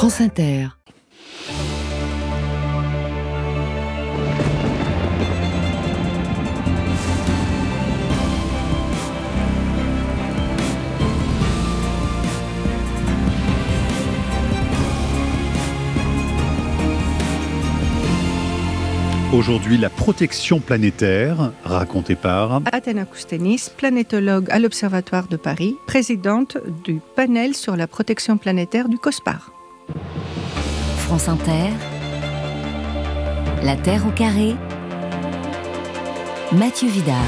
France Inter. Aujourd'hui, la protection planétaire, racontée par Athena Koustenis, planétologue à l'Observatoire de Paris, présidente du panel sur la protection planétaire du COSPAR. France Inter, la Terre au carré, Mathieu Vidard.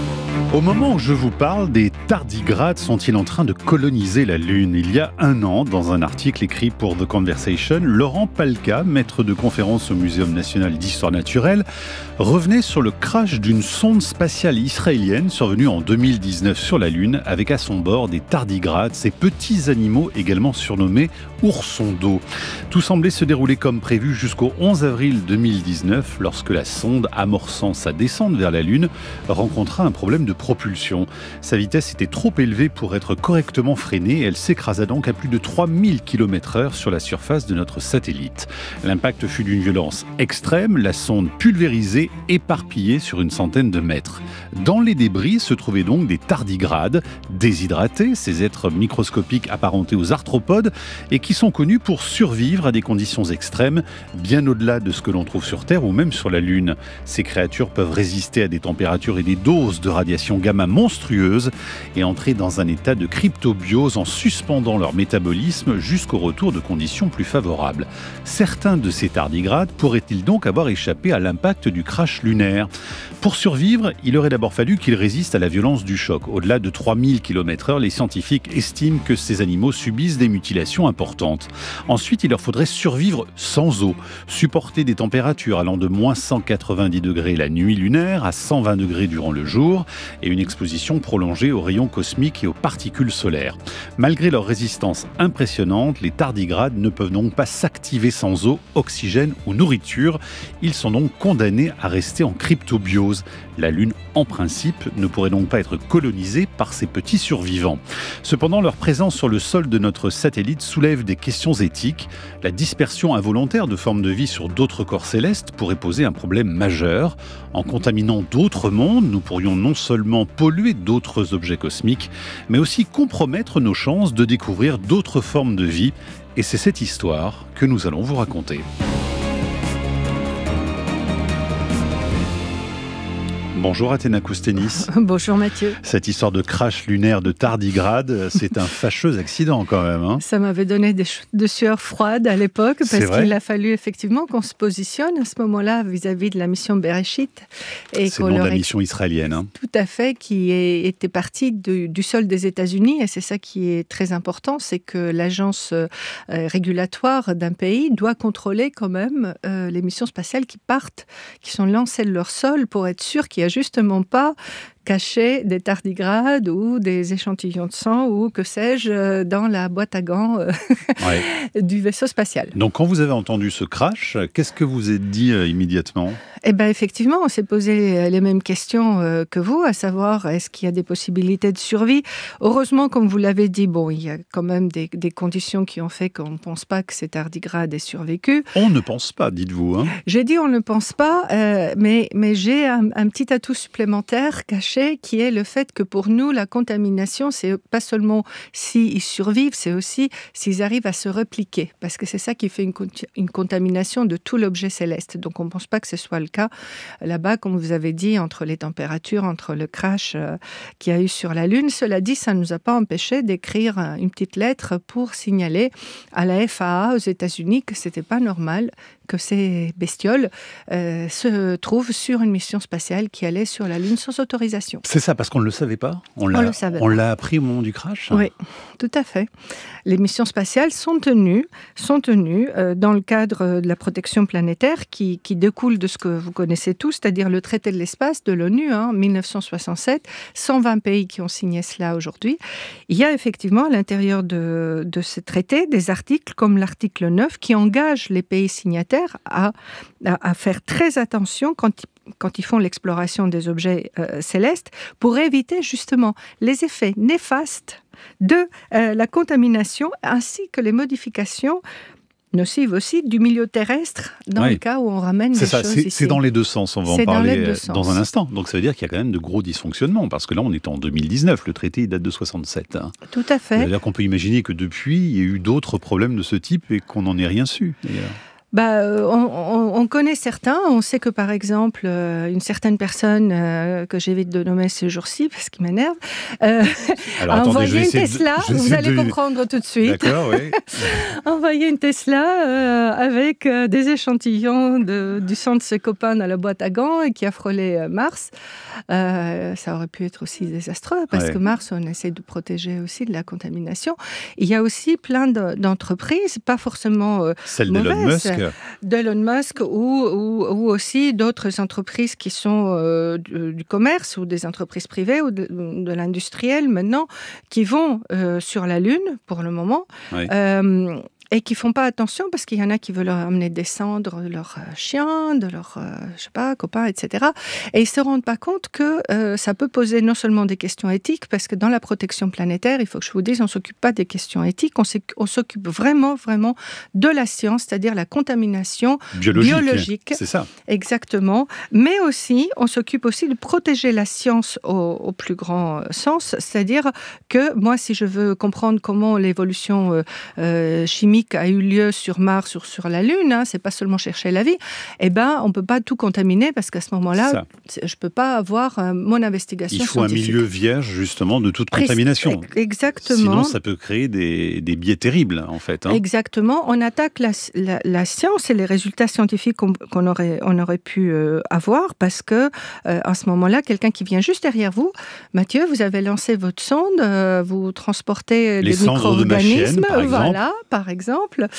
Au moment où je vous parle, des tardigrades sont-ils en train de coloniser la Lune ? Il y a un an, dans un article écrit pour The Conversation, Laurent Palka, maître de conférence au Muséum national d'histoire naturelle, revenait sur le crash d'une sonde spatiale israélienne survenue en 2019 sur la Lune, avec à son bord des tardigrades, ces petits animaux également surnommés oursons d'eau. Tout semblait se dérouler comme prévu jusqu'au 11 avril 2019, lorsque la sonde, amorçant sa descente vers la Lune, rencontra un problème de propulsion. Sa vitesse était trop élevée pour être correctement freinée et elle s'écrasa donc à plus de 3000 km/h sur la surface de notre satellite. L'impact fut d'une violence extrême, la sonde pulvérisée, éparpillée sur une centaine de mètres. Dans les débris se trouvaient donc des tardigrades, déshydratés, ces êtres microscopiques apparentés aux arthropodes et qui sont connus pour survivre à des conditions extrêmes, bien au-delà de ce que l'on trouve sur Terre ou même sur la Lune. Ces créatures peuvent résister à des températures et des doses de radiation gamma monstrueuses et entrer dans un état de cryptobiose en suspendant leur métabolisme jusqu'au retour de conditions plus favorables. Certains de ces tardigrades pourraient-ils donc avoir échappé à l'impact du crash lunaire ? Pour survivre, il aurait d'abord fallu qu'ils résistent à la violence du choc. Au-delà de 3000 km/h, les scientifiques estiment que ces animaux subissent des mutilations importantes. Ensuite, il leur faudrait survivre sans eau, supporter des températures allant de moins 190 degrés la nuit lunaire à 120 degrés durant le jour et une exposition prolongée aux rayons cosmiques et aux particules solaires. Malgré leur résistance impressionnante, les tardigrades ne peuvent donc pas s'activer sans eau, oxygène ou nourriture. Ils sont donc condamnés à rester en cryptobiose. La Lune, en principe, ne pourrait donc pas être colonisée par ces petits survivants. Cependant, leur présence sur le sol de notre satellite soulève des questions éthiques. La dispersion involontaire de formes de vie sur d'autres corps célestes pourrait poser un problème majeur. En contaminant d'autres mondes, nous pourrions non seulement polluer d'autres objets cosmiques, mais aussi compromettre nos chances de découvrir d'autres formes de vie. Et c'est cette histoire que nous allons vous raconter. Bonjour Athena Koustenis. Bonjour Mathieu. Cette histoire de crash lunaire de tardigrade, c'est un fâcheux accident quand même. Hein. Ça m'avait donné de sueurs froides à l'époque parce qu'il a fallu effectivement qu'on se positionne à ce moment-là vis-à-vis de la mission Bereshit. Et c'est le nom de la mission israélienne. Hein. Tout à fait, qui était partie du sol des États-Unis et c'est ça qui est très important, c'est que l'agence régulatoire d'un pays doit contrôler quand même les missions spatiales qui partent, qui sont lancées de leur sol pour être sûr qu'il n'y a justement pas caché des tardigrades ou des échantillons de sang ou que sais-je dans la boîte à gants du vaisseau spatial. Donc quand vous avez entendu ce crash, qu'est-ce que vous êtes dit immédiatement ? Eh bien effectivement, on s'est posé les mêmes questions que vous, à savoir est-ce qu'il y a des possibilités de survie ? Heureusement, comme vous l'avez dit, il y a quand même des conditions qui ont fait qu'on ne pense pas que ces tardigrades aient survécu. On ne pense pas, dites-vous. Hein. J'ai dit on ne pense pas, mais j'ai un petit atout supplémentaire caché qui est le fait que pour nous, la contamination, c'est pas seulement s'ils survivent, c'est aussi s'ils arrivent à se repliquer. Parce que c'est ça qui fait une contamination de tout l'objet céleste. Donc on ne pense pas que ce soit le cas là-bas, comme vous avez dit, entre les températures, entre le crash qu'il y a eu sur la Lune. Cela dit, ça ne nous a pas empêché d'écrire une petite lettre pour signaler à la FAA aux États-Unis que c'était pas normal que ces bestioles se trouvent sur une mission spatiale qui allait sur la Lune sans autorisation. C'est ça, parce qu'on ne le savait pas ? On l'a appris au moment du crash ? Oui, tout à fait. Les missions spatiales sont tenues dans le cadre de la protection planétaire qui découle de ce que vous connaissez tous, c'est-à-dire le traité de l'espace de l'ONU, 1967, 120 pays qui ont signé cela aujourd'hui. Il y a effectivement à l'intérieur de ce traité des articles comme l'article 9 qui engage les pays signataires à faire très attention quand ils font l'exploration des objets célestes pour éviter justement les effets néfastes de la contamination ainsi que les modifications nocive aussi du milieu terrestre dans le cas où on ramène des choses ici. C'est dans les deux sens, on va en parler dans un instant. Donc ça veut dire qu'il y a quand même de gros dysfonctionnements, parce que là on est en 2019, le traité il date de 67. Hein. Tout à fait. C'est-à-dire qu'on peut imaginer que depuis, il y a eu d'autres problèmes de ce type et qu'on n'en ait rien su. On connaît certains. On sait que, par exemple, une certaine personne que j'évite de nommer ce jour-ci parce qu'il m'énerve, a envoyé une Tesla. Vous allez comprendre tout de suite. D'accord, oui. Envoyé une Tesla avec des échantillons du sang de ses copains dans la boîte à gants et qui a frôlé Mars. Ça aurait pu être aussi désastreux parce que Mars, on essaie de protéger aussi de la contamination. Il y a aussi plein d'entreprises, pas forcément celle mauvaises, d'Elon Musk ou aussi d'autres entreprises qui sont du commerce ou des entreprises privées ou de l'industriel maintenant qui vont sur la Lune pour le moment. Et qui font pas attention parce qu'il y en a qui veulent leur amener des cendres de leurs chiens, de leurs copains, etc. Et ils se rendent pas compte que ça peut poser non seulement des questions éthiques, parce que dans la protection planétaire, il faut que je vous dise, on s'occupe pas des questions éthiques, on s'occupe vraiment de la science, c'est-à-dire la contamination biologique. C'est ça. Exactement. Mais aussi, on s'occupe aussi de protéger la science au plus grand sens, c'est-à-dire que moi, si je veux comprendre comment l'évolution chimique a eu lieu sur Mars ou sur la Lune, hein, c'est pas seulement chercher la vie, on peut pas tout contaminer parce qu'à ce moment-là, je peux pas avoir mon investigation scientifique. Il faut un milieu vierge, justement, de toute contamination. Exactement. Sinon, ça peut créer des biais terribles, en fait. Hein. Exactement. On attaque la science et les résultats scientifiques qu'on aurait pu avoir parce que, à ce moment-là, quelqu'un qui vient juste derrière vous, Mathieu, vous avez lancé votre sonde, vous transportez des micro-organismes, par exemple.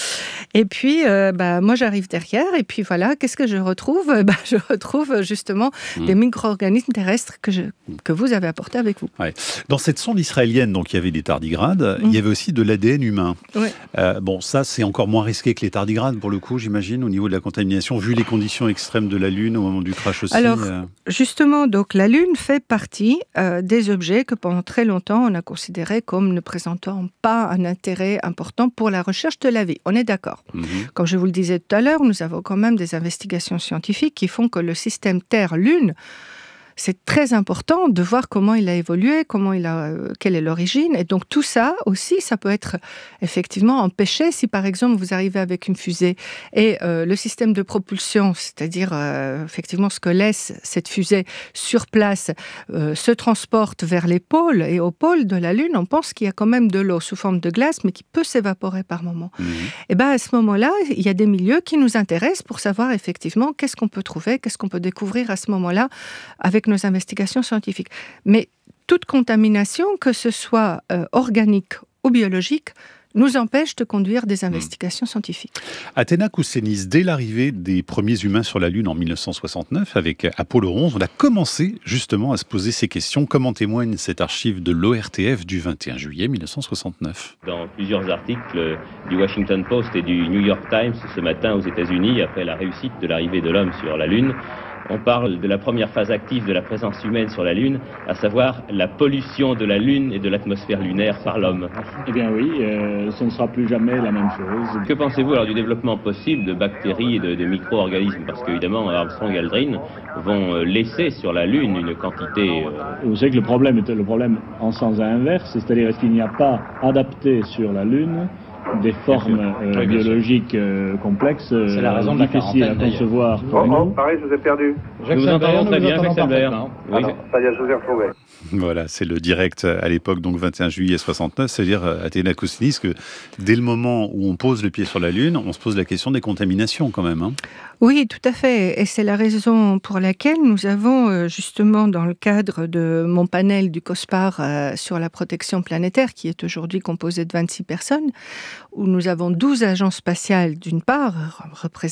Et puis, moi, j'arrive derrière et puis voilà, qu'est-ce que je retrouve ? Je retrouve justement des micro-organismes terrestres que vous avez apportés avec vous. Ouais. Dans cette sonde israélienne, donc, il y avait des tardigrades, il y avait aussi de l'ADN humain. Ouais. Ça, c'est encore moins risqué que les tardigrades, pour le coup, j'imagine, au niveau de la contamination, vu les conditions extrêmes de la Lune au moment du crash aussi. Alors, justement, donc, la Lune fait partie des objets que pendant très longtemps, on a considérés comme ne présentant pas un intérêt important pour la recherche de la vie. On est d'accord. Comme je vous le disais tout à l'heure, nous avons quand même des investigations scientifiques qui font que le système Terre-Lune, c'est très important de voir comment il a évolué, quelle est l'origine. Et donc tout ça aussi, ça peut être effectivement empêché si par exemple vous arrivez avec une fusée et le système de propulsion, c'est-à-dire effectivement ce que laisse cette fusée sur place, se transporte vers les pôles. Et au pôle de la Lune, on pense qu'il y a quand même de l'eau sous forme de glace, mais qui peut s'évaporer par moment. Et à ce moment-là, il y a des milieux qui nous intéressent pour savoir effectivement qu'est-ce qu'on peut trouver, qu'est-ce qu'on peut découvrir à ce moment-là avec nos investigations scientifiques. Mais toute contamination, que ce soit organique ou biologique, nous empêche de conduire des investigations scientifiques. Athena Koussénis, dès l'arrivée des premiers humains sur la Lune en 1969, avec Apollo 11, on a commencé justement à se poser ces questions, comme en témoigne cette archive de l'ORTF du 21 juillet 1969. Dans plusieurs articles du Washington Post et du New York Times ce matin aux États-Unis, après la réussite de l'arrivée de l'homme sur la Lune, on parle de la première phase active de la présence humaine sur la Lune, à savoir la pollution de la Lune et de l'atmosphère lunaire par l'homme. Eh bien oui, ce ne sera plus jamais la même chose. Que pensez-vous alors du développement possible de bactéries et de micro-organismes ? Parce qu'évidemment, Armstrong et Aldrin vont laisser sur la Lune une quantité... Vous savez que le problème est le problème en sens inverse, c'est-à-dire est-ce qu'il n'y a pas adapté sur la Lune des formes biologiques complexes, c'est la raison de la difficiles à concevoir pour nous. Pareil, je vous ai perdu. Nous vous entendons très bien, Jacques Salbert. Oui. Ça y est, je vous ai retrouvé. Voilà, c'est le direct à l'époque, donc 21 juillet 69, c'est-à-dire Athena Koussénis, que dès le moment où on pose le pied sur la Lune, on se pose la question des contaminations quand même. Hein. Oui, tout à fait. Et c'est la raison pour laquelle nous avons justement dans le cadre de mon panel du COSPAR sur la protection planétaire, qui est aujourd'hui composé de 26 personnes, où nous avons 12 agences spatiales d'une part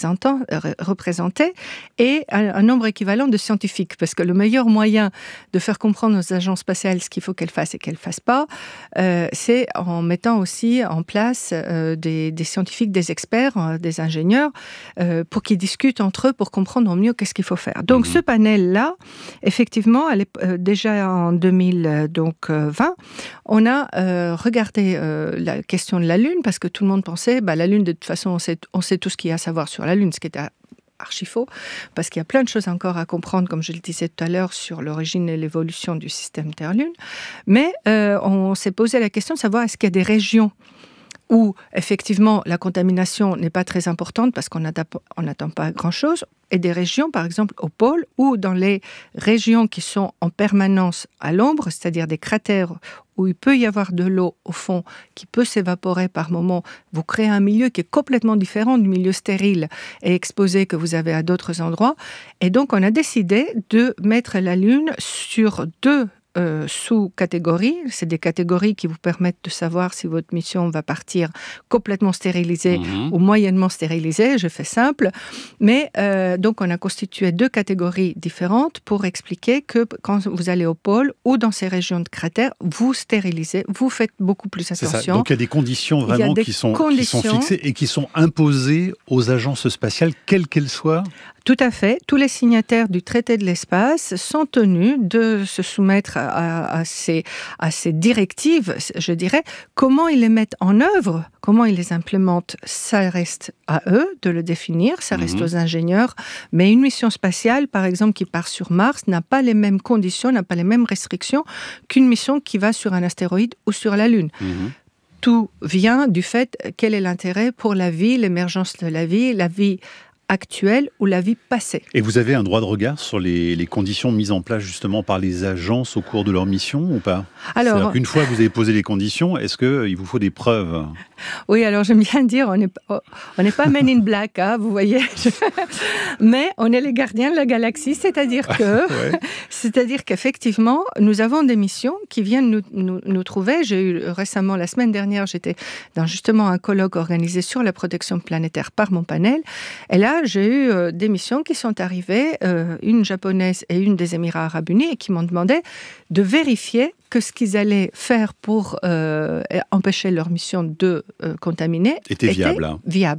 représentées et un nombre équivalent de scientifiques. Parce que le meilleur moyen de faire comprendre aux agences spatiales ce qu'il faut qu'elles fassent et qu'elles ne fassent pas, c'est en mettant aussi en place des scientifiques, des experts, des ingénieurs, pour qu'ils discutent entre eux pour comprendre au mieux qu'est-ce qu'il faut faire. Donc ce panel-là, effectivement, déjà en 2020, on a regardé la question de la Lune parce que tout le monde pensait, la Lune, de toute façon, on sait tout ce qu'il y a à savoir sur la Lune, ce qui était archi faux, parce qu'il y a plein de choses encore à comprendre, comme je le disais tout à l'heure, sur l'origine et l'évolution du système Terre-Lune. Mais on s'est posé la question de savoir est-ce qu'il y a des régions où, effectivement, la contamination n'est pas très importante parce qu'on n'attend pas grand-chose, et des régions, par exemple, au pôle, ou dans les régions qui sont en permanence à l'ombre, c'est-à-dire des cratères où il peut y avoir de l'eau au fond qui peut s'évaporer par moment, vous créez un milieu qui est complètement différent du milieu stérile et exposé que vous avez à d'autres endroits. Et donc, on a décidé de mettre la Lune sur 2 sous-catégories. C'est des catégories qui vous permettent de savoir si votre mission va partir complètement stérilisée ou moyennement stérilisée, je fais simple. Mais donc on a constitué 2 catégories différentes pour expliquer que quand vous allez au pôle ou dans ces régions de cratères, vous stérilisez, vous faites beaucoup plus attention. C'est ça. Donc il y a des conditions vraiment qui sont fixées et qui sont imposées aux agences spatiales, quelles qu'elles soient. Tout à fait. Tous les signataires du traité de l'espace sont tenus de se soumettre à ces directives, je dirais. Comment ils les mettent en œuvre, comment ils les implémentent, ça reste à eux de le définir, ça reste aux ingénieurs. Mais une mission spatiale, par exemple, qui part sur Mars, n'a pas les mêmes conditions, n'a pas les mêmes restrictions qu'une mission qui va sur un astéroïde ou sur la Lune. Tout vient du fait quel est l'intérêt pour la vie, l'émergence de la vie actuelle ou la vie passée. Et vous avez un droit de regard sur les conditions mises en place justement par les agences au cours de leur mission ou pas ? C'est-à-dire qu'une fois que vous avez posé les conditions, est-ce qu'il vous faut des preuves ? Oui, alors j'aime bien dire, on n'est pas Men in Black, hein, vous voyez, mais on est les gardiens de la galaxie, c'est-à-dire qu'effectivement, nous avons des missions qui viennent nous trouver. J'ai eu récemment, la semaine dernière, j'étais dans justement un colloque organisé sur la protection planétaire par mon panel, et là, j'ai eu des missions qui sont arrivées, une japonaise et une des Émirats Arabes Unis, et qui m'ont demandé de vérifier que ce qu'ils allaient faire pour empêcher leur mission de contaminer était viable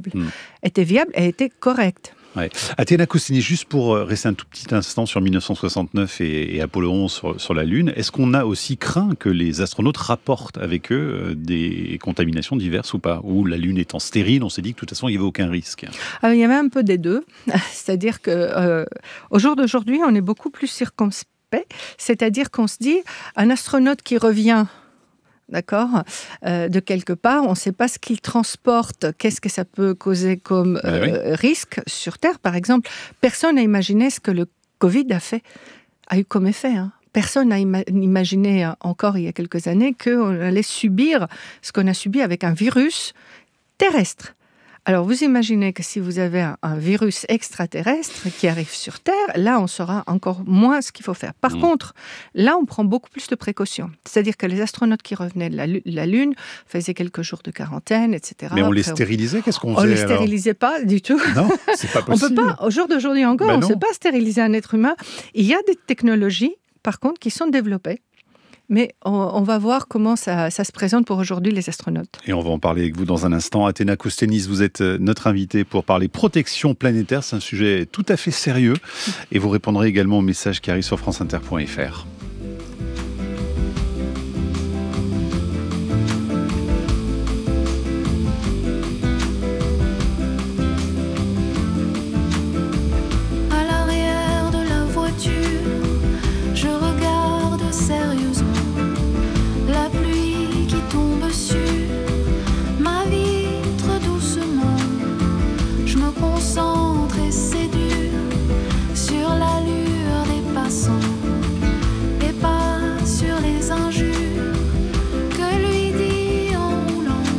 et était correct. Ouais. Athéna Kosteni, juste pour rester un tout petit instant sur 1969 et Apollo 11 sur la Lune, est-ce qu'on a aussi craint que les astronautes rapportent avec eux des contaminations diverses ou pas ? Ou la Lune étant stérile, on s'est dit que de toute façon il n'y avait aucun risque. Alors, il y avait un peu des deux, c'est-à-dire qu'au jour d'aujourd'hui, on est beaucoup plus circonspect. C'est-à-dire qu'on se dit, un astronaute qui revient, d'accord, de quelque part, on ne sait pas ce qu'il transporte, qu'est-ce que ça peut causer comme risque sur Terre, par exemple. Personne n'a imaginé ce que le Covid a eu comme effet. Personne n'a imaginé encore il y a quelques années qu'on allait subir ce qu'on a subi avec un virus terrestre. Alors, vous imaginez que si vous avez un virus extraterrestre qui arrive sur Terre, là, on saura encore moins ce qu'il faut faire. Par contre, là, on prend beaucoup plus de précautions. C'est-à-dire que les astronautes qui revenaient de la Lune faisaient quelques jours de quarantaine, etc. Mais on les stérilisait ? Qu'est-ce qu'on faisait ? On ne les stérilisait pas du tout. Non, c'est pas possible. On peut pas, au jour d'aujourd'hui encore, on ne sait pas stériliser un être humain. Il y a des technologies, par contre, qui sont développées. Mais on va voir comment ça se présente pour aujourd'hui, les astronautes. Et on va en parler avec vous dans un instant. Athéna Kosteni, vous êtes notre invitée pour parler protection planétaire. C'est un sujet tout à fait sérieux. Et vous répondrez également aux messages qui arrivent sur franceinter.fr. À l'arrière de la voiture, je regarde sérieusement la pluie qui tombe sur ma vitre doucement. Je me concentre et c'est dur sur l'allure des passants et pas sur les injures que lui dit en roulant.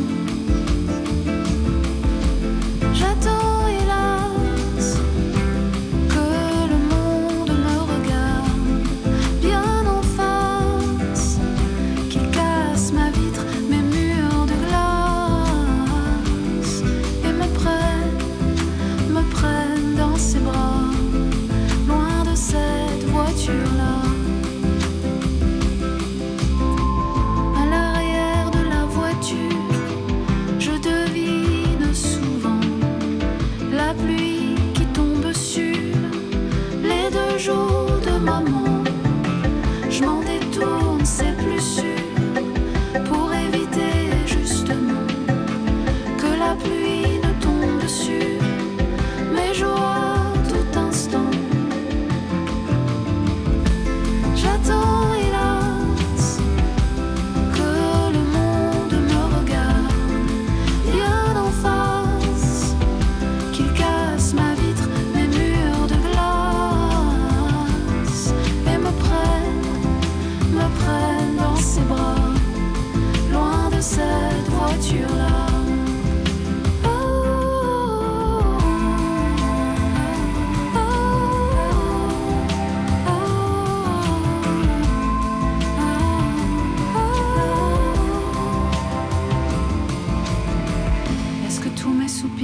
J'attends hélas que le monde me regarde bien en face, qu'il casse ma vitre, mes murs de glace et me prenne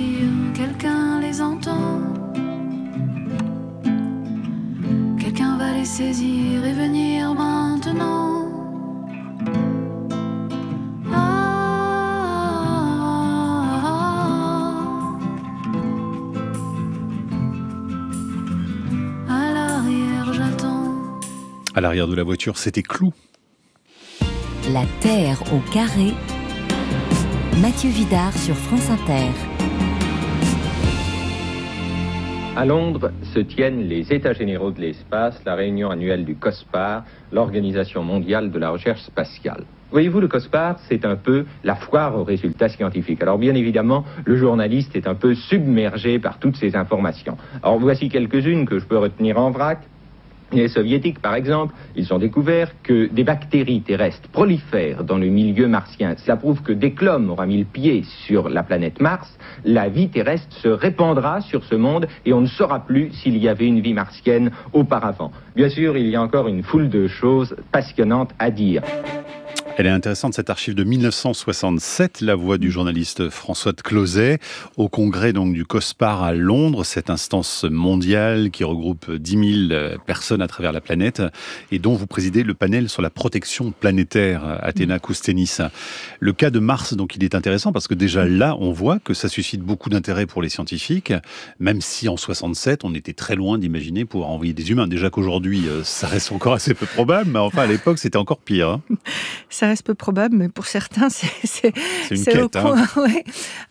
dire, quelqu'un les entend. Quelqu'un va les saisir et venir maintenant. À l'arrière, j'attends. À l'arrière de la voiture, c'était Clou. La Terre au carré. Mathieu Vidard sur France Inter. À Londres se tiennent les États généraux de l'espace, la réunion annuelle du COSPAR, l'Organisation mondiale de la recherche spatiale. Voyez-vous, le COSPAR, c'est un peu la foire aux résultats scientifiques. Alors bien évidemment, le journaliste est un peu submergé par toutes ces informations. Alors voici quelques-unes que je peux retenir en vrac. Les soviétiques, par exemple, ils ont découvert que des bactéries terrestres prolifèrent dans le milieu martien. Cela prouve que dès que l'homme aura mis le pied sur la planète Mars, la vie terrestre se répandra sur ce monde et on ne saura plus s'il y avait une vie martienne auparavant. Bien sûr, il y a encore une foule de choses passionnantes à dire. Elle est intéressante, cette archive de 1967, la voix du journaliste François de Closet, au congrès donc du COSPAR à Londres, cette instance mondiale qui regroupe 10 000 personnes à travers la planète et dont vous présidez le panel sur la protection planétaire, Athéna Koustenis. Le cas de Mars, donc, il est intéressant parce que déjà là, on voit que ça suscite beaucoup d'intérêt pour les scientifiques, même si en 67, on était très loin d'imaginer pouvoir envoyer des humains. Déjà qu'aujourd'hui, ça reste encore assez peu probable, mais enfin à l'époque, c'était encore pire. Hein. Ça reste peu probable, mais pour certains, c'est une quête, au point. Ouais.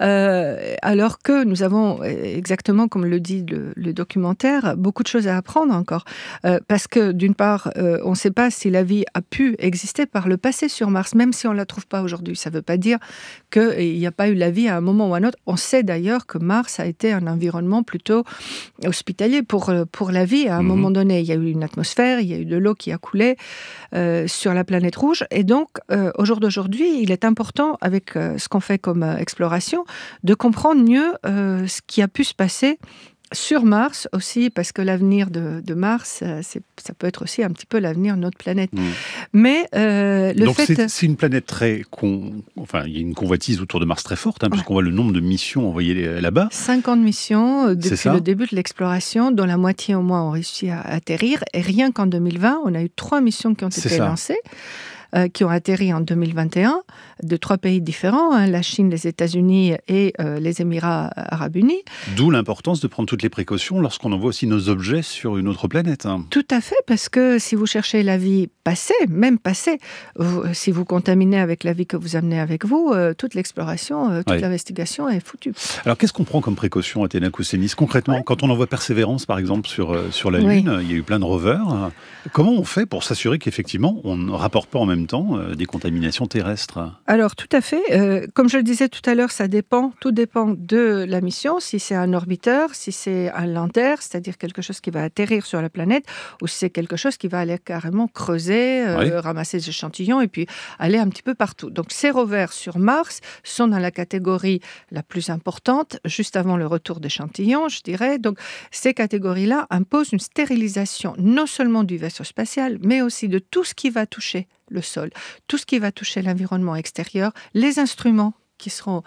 Alors que nous avons, exactement comme le dit le documentaire, beaucoup de choses à apprendre encore. Parce que d'une part, on ne sait pas si la vie a pu exister par le passé sur Mars, même si on ne la trouve pas aujourd'hui. Ça ne veut pas dire qu'il n'y a pas eu la vie à un moment ou à un autre. On sait d'ailleurs que Mars a été un environnement plutôt hospitalier pour la vie à un moment donné. Il y a eu une atmosphère, il y a eu de l'eau qui a coulé sur la planète rouge. Et donc, au jour d'aujourd'hui, il est important, avec ce qu'on fait comme exploration, de comprendre mieux ce qui a pu se passer sur Mars aussi, parce que l'avenir de Mars, ça peut être aussi un petit peu l'avenir de notre planète. Mais donc c'est une planète très... Enfin, il y a une convoitise autour de Mars très forte, hein, puisqu'on voit le nombre de missions envoyées là-bas. 50 missions depuis le début de l'exploration, dont la moitié au moins ont réussi à atterrir. Et rien qu'en 2020, on a eu 3 missions qui ont été lancées. Qui ont atterri en 2021, de 3 pays différents, hein, la Chine, les États-Unis et les Émirats arabes unis. D'où l'importance de prendre toutes les précautions lorsqu'on envoie aussi nos objets sur une autre planète. Hein. Tout à fait, parce que si vous cherchez la vie passée, même passée, si vous contaminez avec la vie que vous amenez avec vous, toute l'exploration, toute l'investigation est foutue. Alors qu'est-ce qu'on prend comme précaution, Athéna Koustenis, concrètement, quand on envoie Persévérance, par exemple, sur la Lune, il y a eu plein de rovers. Comment on fait pour s'assurer qu'effectivement, on ne rapporte pas en même temps des contaminations terrestres? Alors, tout à fait. Comme je le disais tout à l'heure, tout dépend de la mission. Si c'est un orbiteur, si c'est un lander, c'est-à-dire quelque chose qui va atterrir sur la planète, ou si c'est quelque chose qui va aller carrément creuser, ramasser des échantillons et puis aller un petit peu partout. Donc, ces rovers sur Mars sont dans la catégorie la plus importante, juste avant le retour d'échantillons, je dirais. Donc, ces catégories-là imposent une stérilisation non seulement du vaisseau spatial, mais aussi de tout ce qui va toucher le sol, tout ce qui va toucher l'environnement extérieur, les instruments qui seront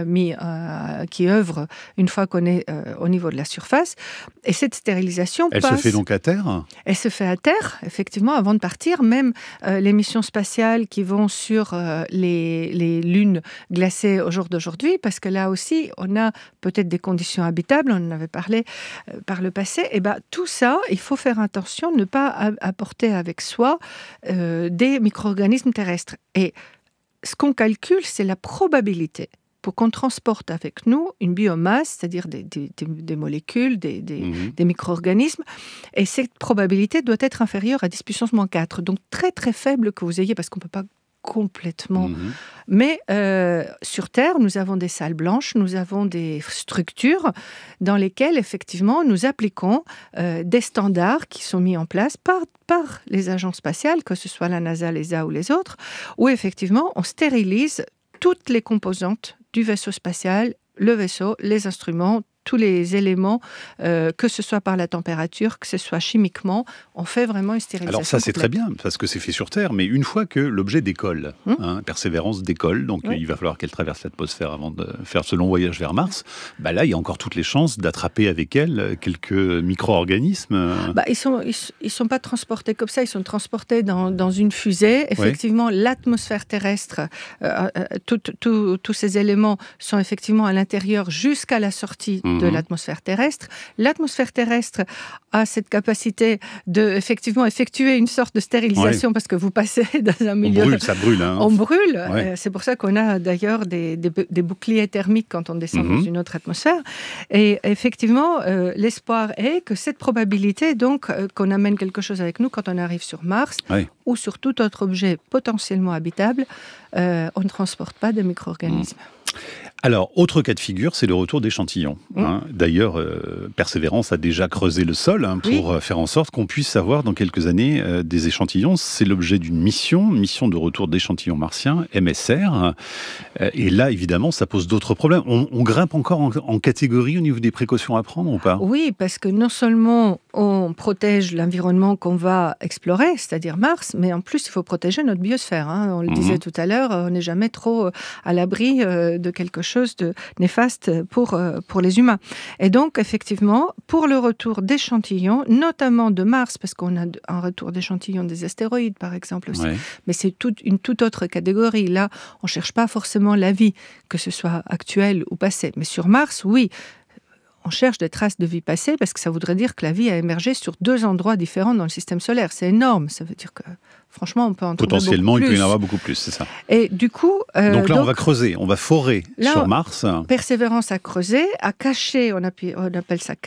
qui œuvrent une fois qu'on est au niveau de la surface. Et cette stérilisation Elle se fait donc à terre ? Elle se fait à terre, effectivement, avant de partir. Même les missions spatiales qui vont sur les lunes glacées au jour d'aujourd'hui, parce que là aussi, on a peut-être des conditions habitables, on en avait parlé par le passé. Et tout ça, il faut faire attention de ne pas apporter avec soi des micro-organismes terrestres. Et ce qu'on calcule, c'est la probabilité pour qu'on transporte avec nous une biomasse, c'est-à-dire des molécules, des micro-organismes. Et cette probabilité doit être inférieure à 10 puissance moins 4. Donc très très faible que vous ayez, parce qu'on ne peut pas complètement. Mais sur Terre, nous avons des salles blanches, nous avons des structures dans lesquelles, effectivement, nous appliquons des standards qui sont mis en place par les agences spatiales, que ce soit la NASA, l'ESA ou les autres, où, effectivement, on stérilise toutes les composantes du vaisseau spatial, le vaisseau, les instruments, tous les éléments, que ce soit par la température, que ce soit chimiquement, on fait vraiment une stérilisation. Alors ça, c'est complète. très bien, parce que c'est fait sur Terre, mais une fois que l'objet décolle, Persévérance décolle, donc il va falloir qu'elle traverse l'atmosphère avant de faire ce long voyage vers Mars, là, il y a encore toutes les chances d'attraper avec elle quelques micro-organismes. Ils sont pas transportés comme ça, ils sont transportés dans une fusée. Effectivement, l'atmosphère terrestre, tous ces éléments sont effectivement à l'intérieur jusqu'à la sortie de l'atmosphère terrestre. L'atmosphère terrestre a cette capacité de effectivement effectuer une sorte de stérilisation parce que vous passez dans un milieu... On brûle, ça brûle. On brûle. C'est pour ça qu'on a d'ailleurs des boucliers thermiques quand on descend dans une autre atmosphère. Et effectivement, l'espoir est que cette probabilité, donc, qu'on amène quelque chose avec nous quand on arrive sur Mars ou sur tout autre objet potentiellement habitable, on ne transporte pas de micro-organismes. Alors, autre cas de figure, c'est le retour d'échantillons. D'ailleurs, Persévérance a déjà creusé le sol pour faire en sorte qu'on puisse avoir dans quelques années des échantillons. C'est l'objet d'une mission de retour d'échantillons martiens, MSR. Et là, évidemment, ça pose d'autres problèmes. On grimpe encore en catégorie au niveau des précautions à prendre ou pas ? Oui, parce que non seulement on protège l'environnement qu'on va explorer, c'est-à-dire Mars, mais en plus, il faut protéger notre biosphère. On le disait tout à l'heure, on n'est jamais trop à l'abri de quelque chose de néfaste pour les humains. Et donc, effectivement, pour le retour d'échantillons, notamment de Mars, parce qu'on a un retour d'échantillons des astéroïdes, par exemple, aussi, mais c'est une toute autre catégorie. Là, on ne cherche pas forcément la vie, que ce soit actuelle ou passée. Mais sur Mars, oui, on cherche des traces de vie passée, parce que ça voudrait dire que la vie a émergé sur 2 endroits différents dans le système solaire. C'est énorme, ça veut dire que... Franchement, on peut en trouver potentiellement, beaucoup plus. Il peut y en avoir beaucoup plus, c'est ça. Et du coup... donc là, on va creuser, on va forer sur Mars. Persévérance a creusé, a caché, on appelle ça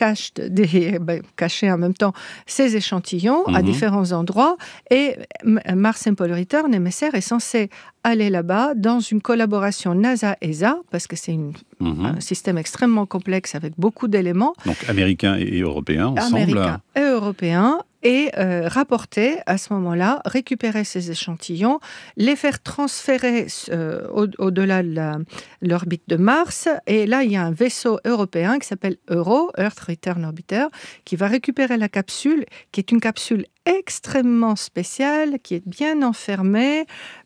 cacher en même temps ces échantillons à différents endroits. Et Mars Sample Return, MSR, est censé aller là-bas dans une collaboration NASA-ESA, parce que c'est un système extrêmement complexe avec beaucoup d'éléments. Donc américains et européens ensemble. Américains et européens. Et rapporter à ce moment-là, récupérer ces échantillons, les faire transférer au-delà de l'orbite de Mars. Et là, il y a un vaisseau européen qui s'appelle EURO, Earth Return Orbiter, qui va récupérer la capsule, qui est une capsule extrêmement spéciale, qui est bien enfermée,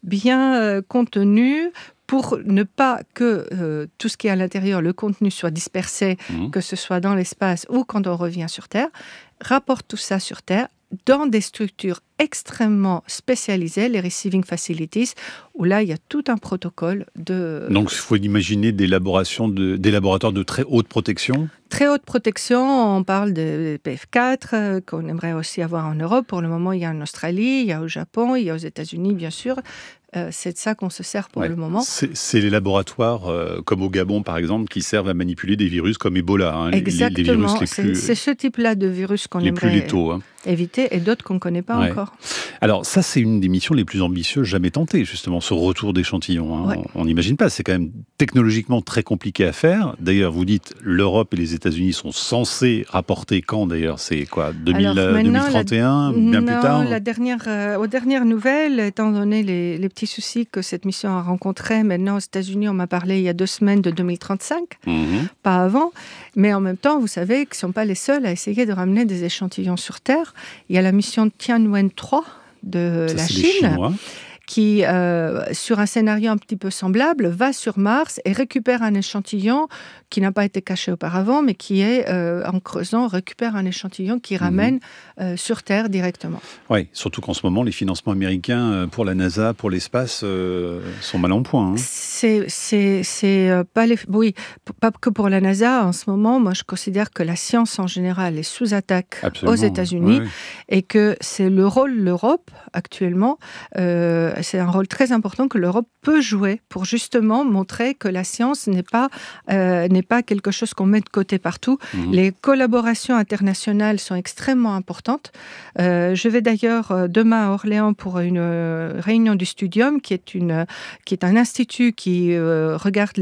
bien contenue, pour ne pas que tout ce qui est à l'intérieur, le contenu soit dispersé, que ce soit dans l'espace ou quand on revient sur Terre, rapporte tout ça sur Terre dans des structures extrêmement spécialisées, les Receiving Facilities, où là, il y a tout un protocole de... Donc, il faut imaginer des laboratoires de très haute protection. Très haute protection, on parle de PF4, qu'on aimerait aussi avoir en Europe. Pour le moment, il y a en Australie, il y a au Japon, il y a aux États-Unis, bien sûr. C'est de ça qu'on se sert pour le moment. C'est les laboratoires, comme au Gabon, par exemple, qui servent à manipuler des virus comme Ebola. Exactement, les virus les plus... c'est ce type-là de virus qu'on aimerait plus létaux, éviter, et d'autres qu'on ne connaît pas encore. Alors ça, c'est une des missions les plus ambitieuses jamais tentées, justement, ce retour d'échantillons. On n'imagine pas, c'est quand même technologiquement très compliqué à faire. D'ailleurs, vous dites, l'Europe et les États-Unis sont censés rapporter quand, d'ailleurs? C'est quoi, 2031, bien plus tard? Aux dernières nouvelles, étant donné les petits soucis que cette mission a rencontrés, maintenant aux États-Unis, on m'a parlé il y a 2 semaines de 2035, pas avant. Mais en même temps, vous savez qu'ils ne sont pas les seuls à essayer de ramener des échantillons sur Terre. Il y a la mission Tianwen 3 de la Chine, qui, sur un scénario un petit peu semblable, va sur Mars et récupère un échantillon qui n'a pas été caché auparavant, mais qui est, en creusant, récupère un échantillon qui ramène sur Terre directement. Oui, surtout qu'en ce moment, les financements américains pour la NASA, pour l'espace, sont mal en point. C'est pas pas que pour la NASA. En ce moment, moi, je considère que la science en général est sous attaque aux États-Unis et que c'est le rôle de l'Europe actuellement. C'est un rôle très important que l'Europe peut jouer pour justement montrer que la science n'est pas quelque chose qu'on met de côté partout. Les collaborations internationales sont extrêmement importantes. Je vais d'ailleurs demain à Orléans pour une réunion du Studium, qui est un institut qui regarde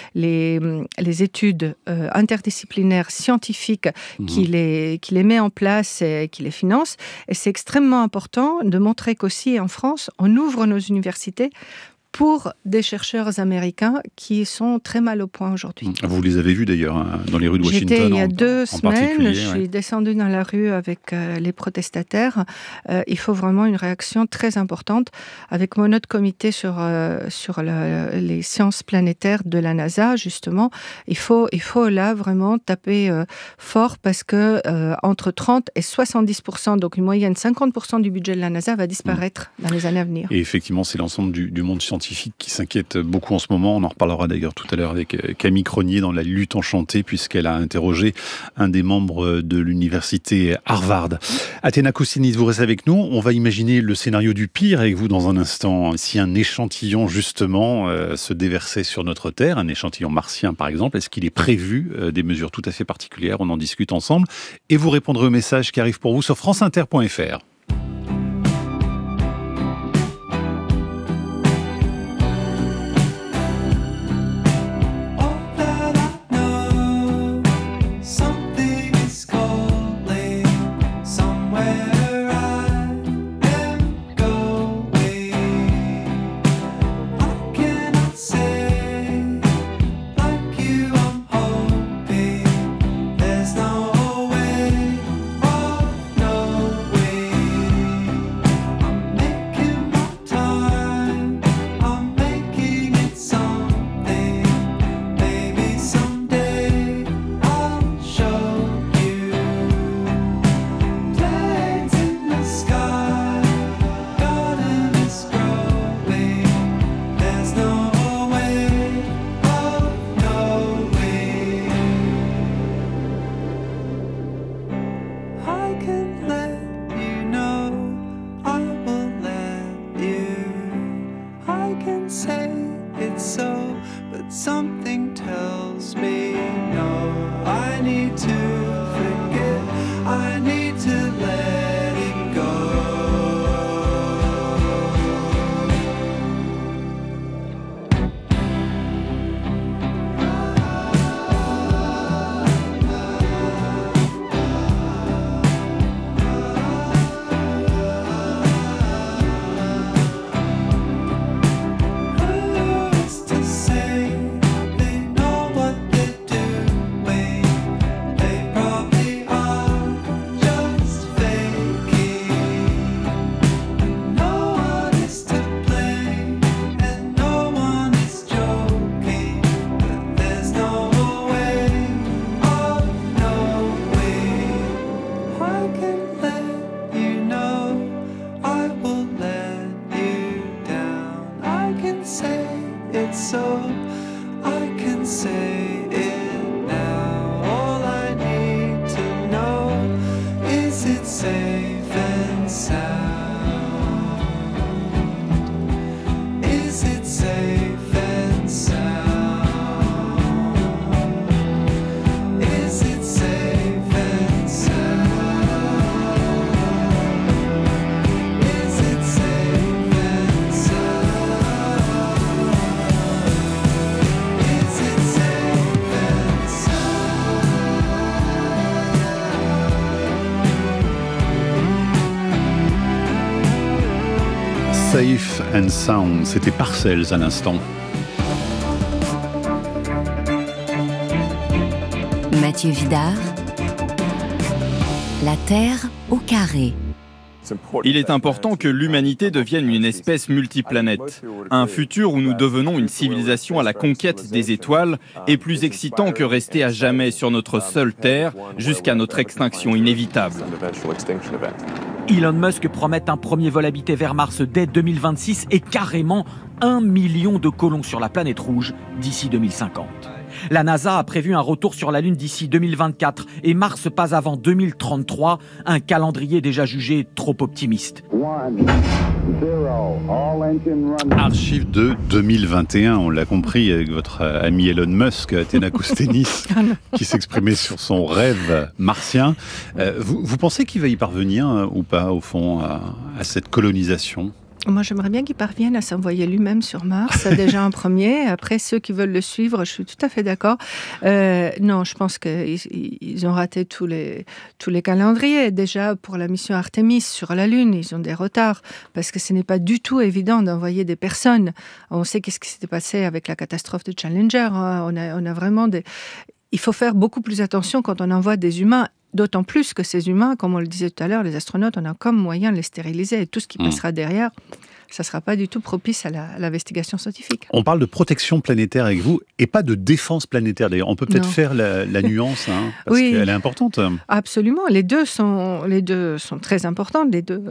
les études interdisciplinaires scientifiques, qui les met en place et qui les finance. Et c'est extrêmement important de montrer qu'aussi en France, on ouvre nos universités pour des chercheurs américains qui sont très mal au point aujourd'hui. Vous les avez vus d'ailleurs dans les rues de Washington. J'étais il y a 2 je semaines, suis descendue dans la rue avec les protestataires. Il faut vraiment une réaction très importante. Avec mon autre comité sur les sciences planétaires de la NASA, justement, il faut là vraiment taper fort parce que entre 30 et 70%, donc une moyenne 50% du budget de la NASA va disparaître dans les années à venir. Et effectivement, c'est l'ensemble du monde scientifique qui s'inquiète beaucoup en ce moment. On en reparlera d'ailleurs tout à l'heure avec Camille Cronier dans La Lutte enchantée, puisqu'elle a interrogé un des membres de l'université Harvard. Athéna Koustinis, vous restez avec nous. On va imaginer le scénario du pire avec vous dans un instant. Si un échantillon, justement, se déversait sur notre Terre, un échantillon martien par exemple, est-ce qu'il est prévu des mesures tout à fait particulières? On en discute ensemble. Et vous répondrez aux messages qui arrivent pour vous sur franceinter.fr. Safe and Sound, c'était Parcells à l'instant. Mathieu Vidard, la Terre au carré. Il est important que l'humanité devienne une espèce multiplanète. Un futur où nous devenons une civilisation à la conquête des étoiles est plus excitant que rester à jamais sur notre seule Terre jusqu'à notre extinction inévitable. Elon Musk promet un premier vol habité vers Mars dès 2026 et carrément 1 million de colons sur la planète rouge d'ici 2050. La NASA a prévu un retour sur la Lune d'ici 2024 et Mars pas avant 2033, un calendrier déjà jugé trop optimiste. Archive de 2021, on l'a compris avec votre ami Elon Musk, Athéna Koustinis, qui s'exprimait sur son rêve martien. Vous pensez qu'il va y parvenir ou pas, au fond, à cette colonisation ? Moi, j'aimerais bien qu'il parvienne à s'envoyer lui-même sur Mars, c'est déjà un premier. Après, ceux qui veulent le suivre, je suis tout à fait d'accord. Non, je pense qu'ils ont raté tous les calendriers. Déjà, pour la mission Artemis sur la Lune, ils ont des retards, parce que ce n'est pas du tout évident d'envoyer des personnes. On sait qu'est-ce qui s'était passé avec la catastrophe de Challenger. On a vraiment Il faut faire beaucoup plus attention quand on envoie des humains. D'autant plus que ces humains, comme on le disait tout à l'heure, les astronautes, on a comme moyen de les stériliser. Et tout ce qui passera derrière, ça ne sera pas du tout propice à l'investigation scientifique. On parle de protection planétaire avec vous et pas de défense planétaire. D'ailleurs, on peut peut-être faire la nuance, parce qu'elle est importante. Absolument. Les deux sont très importantes, les deux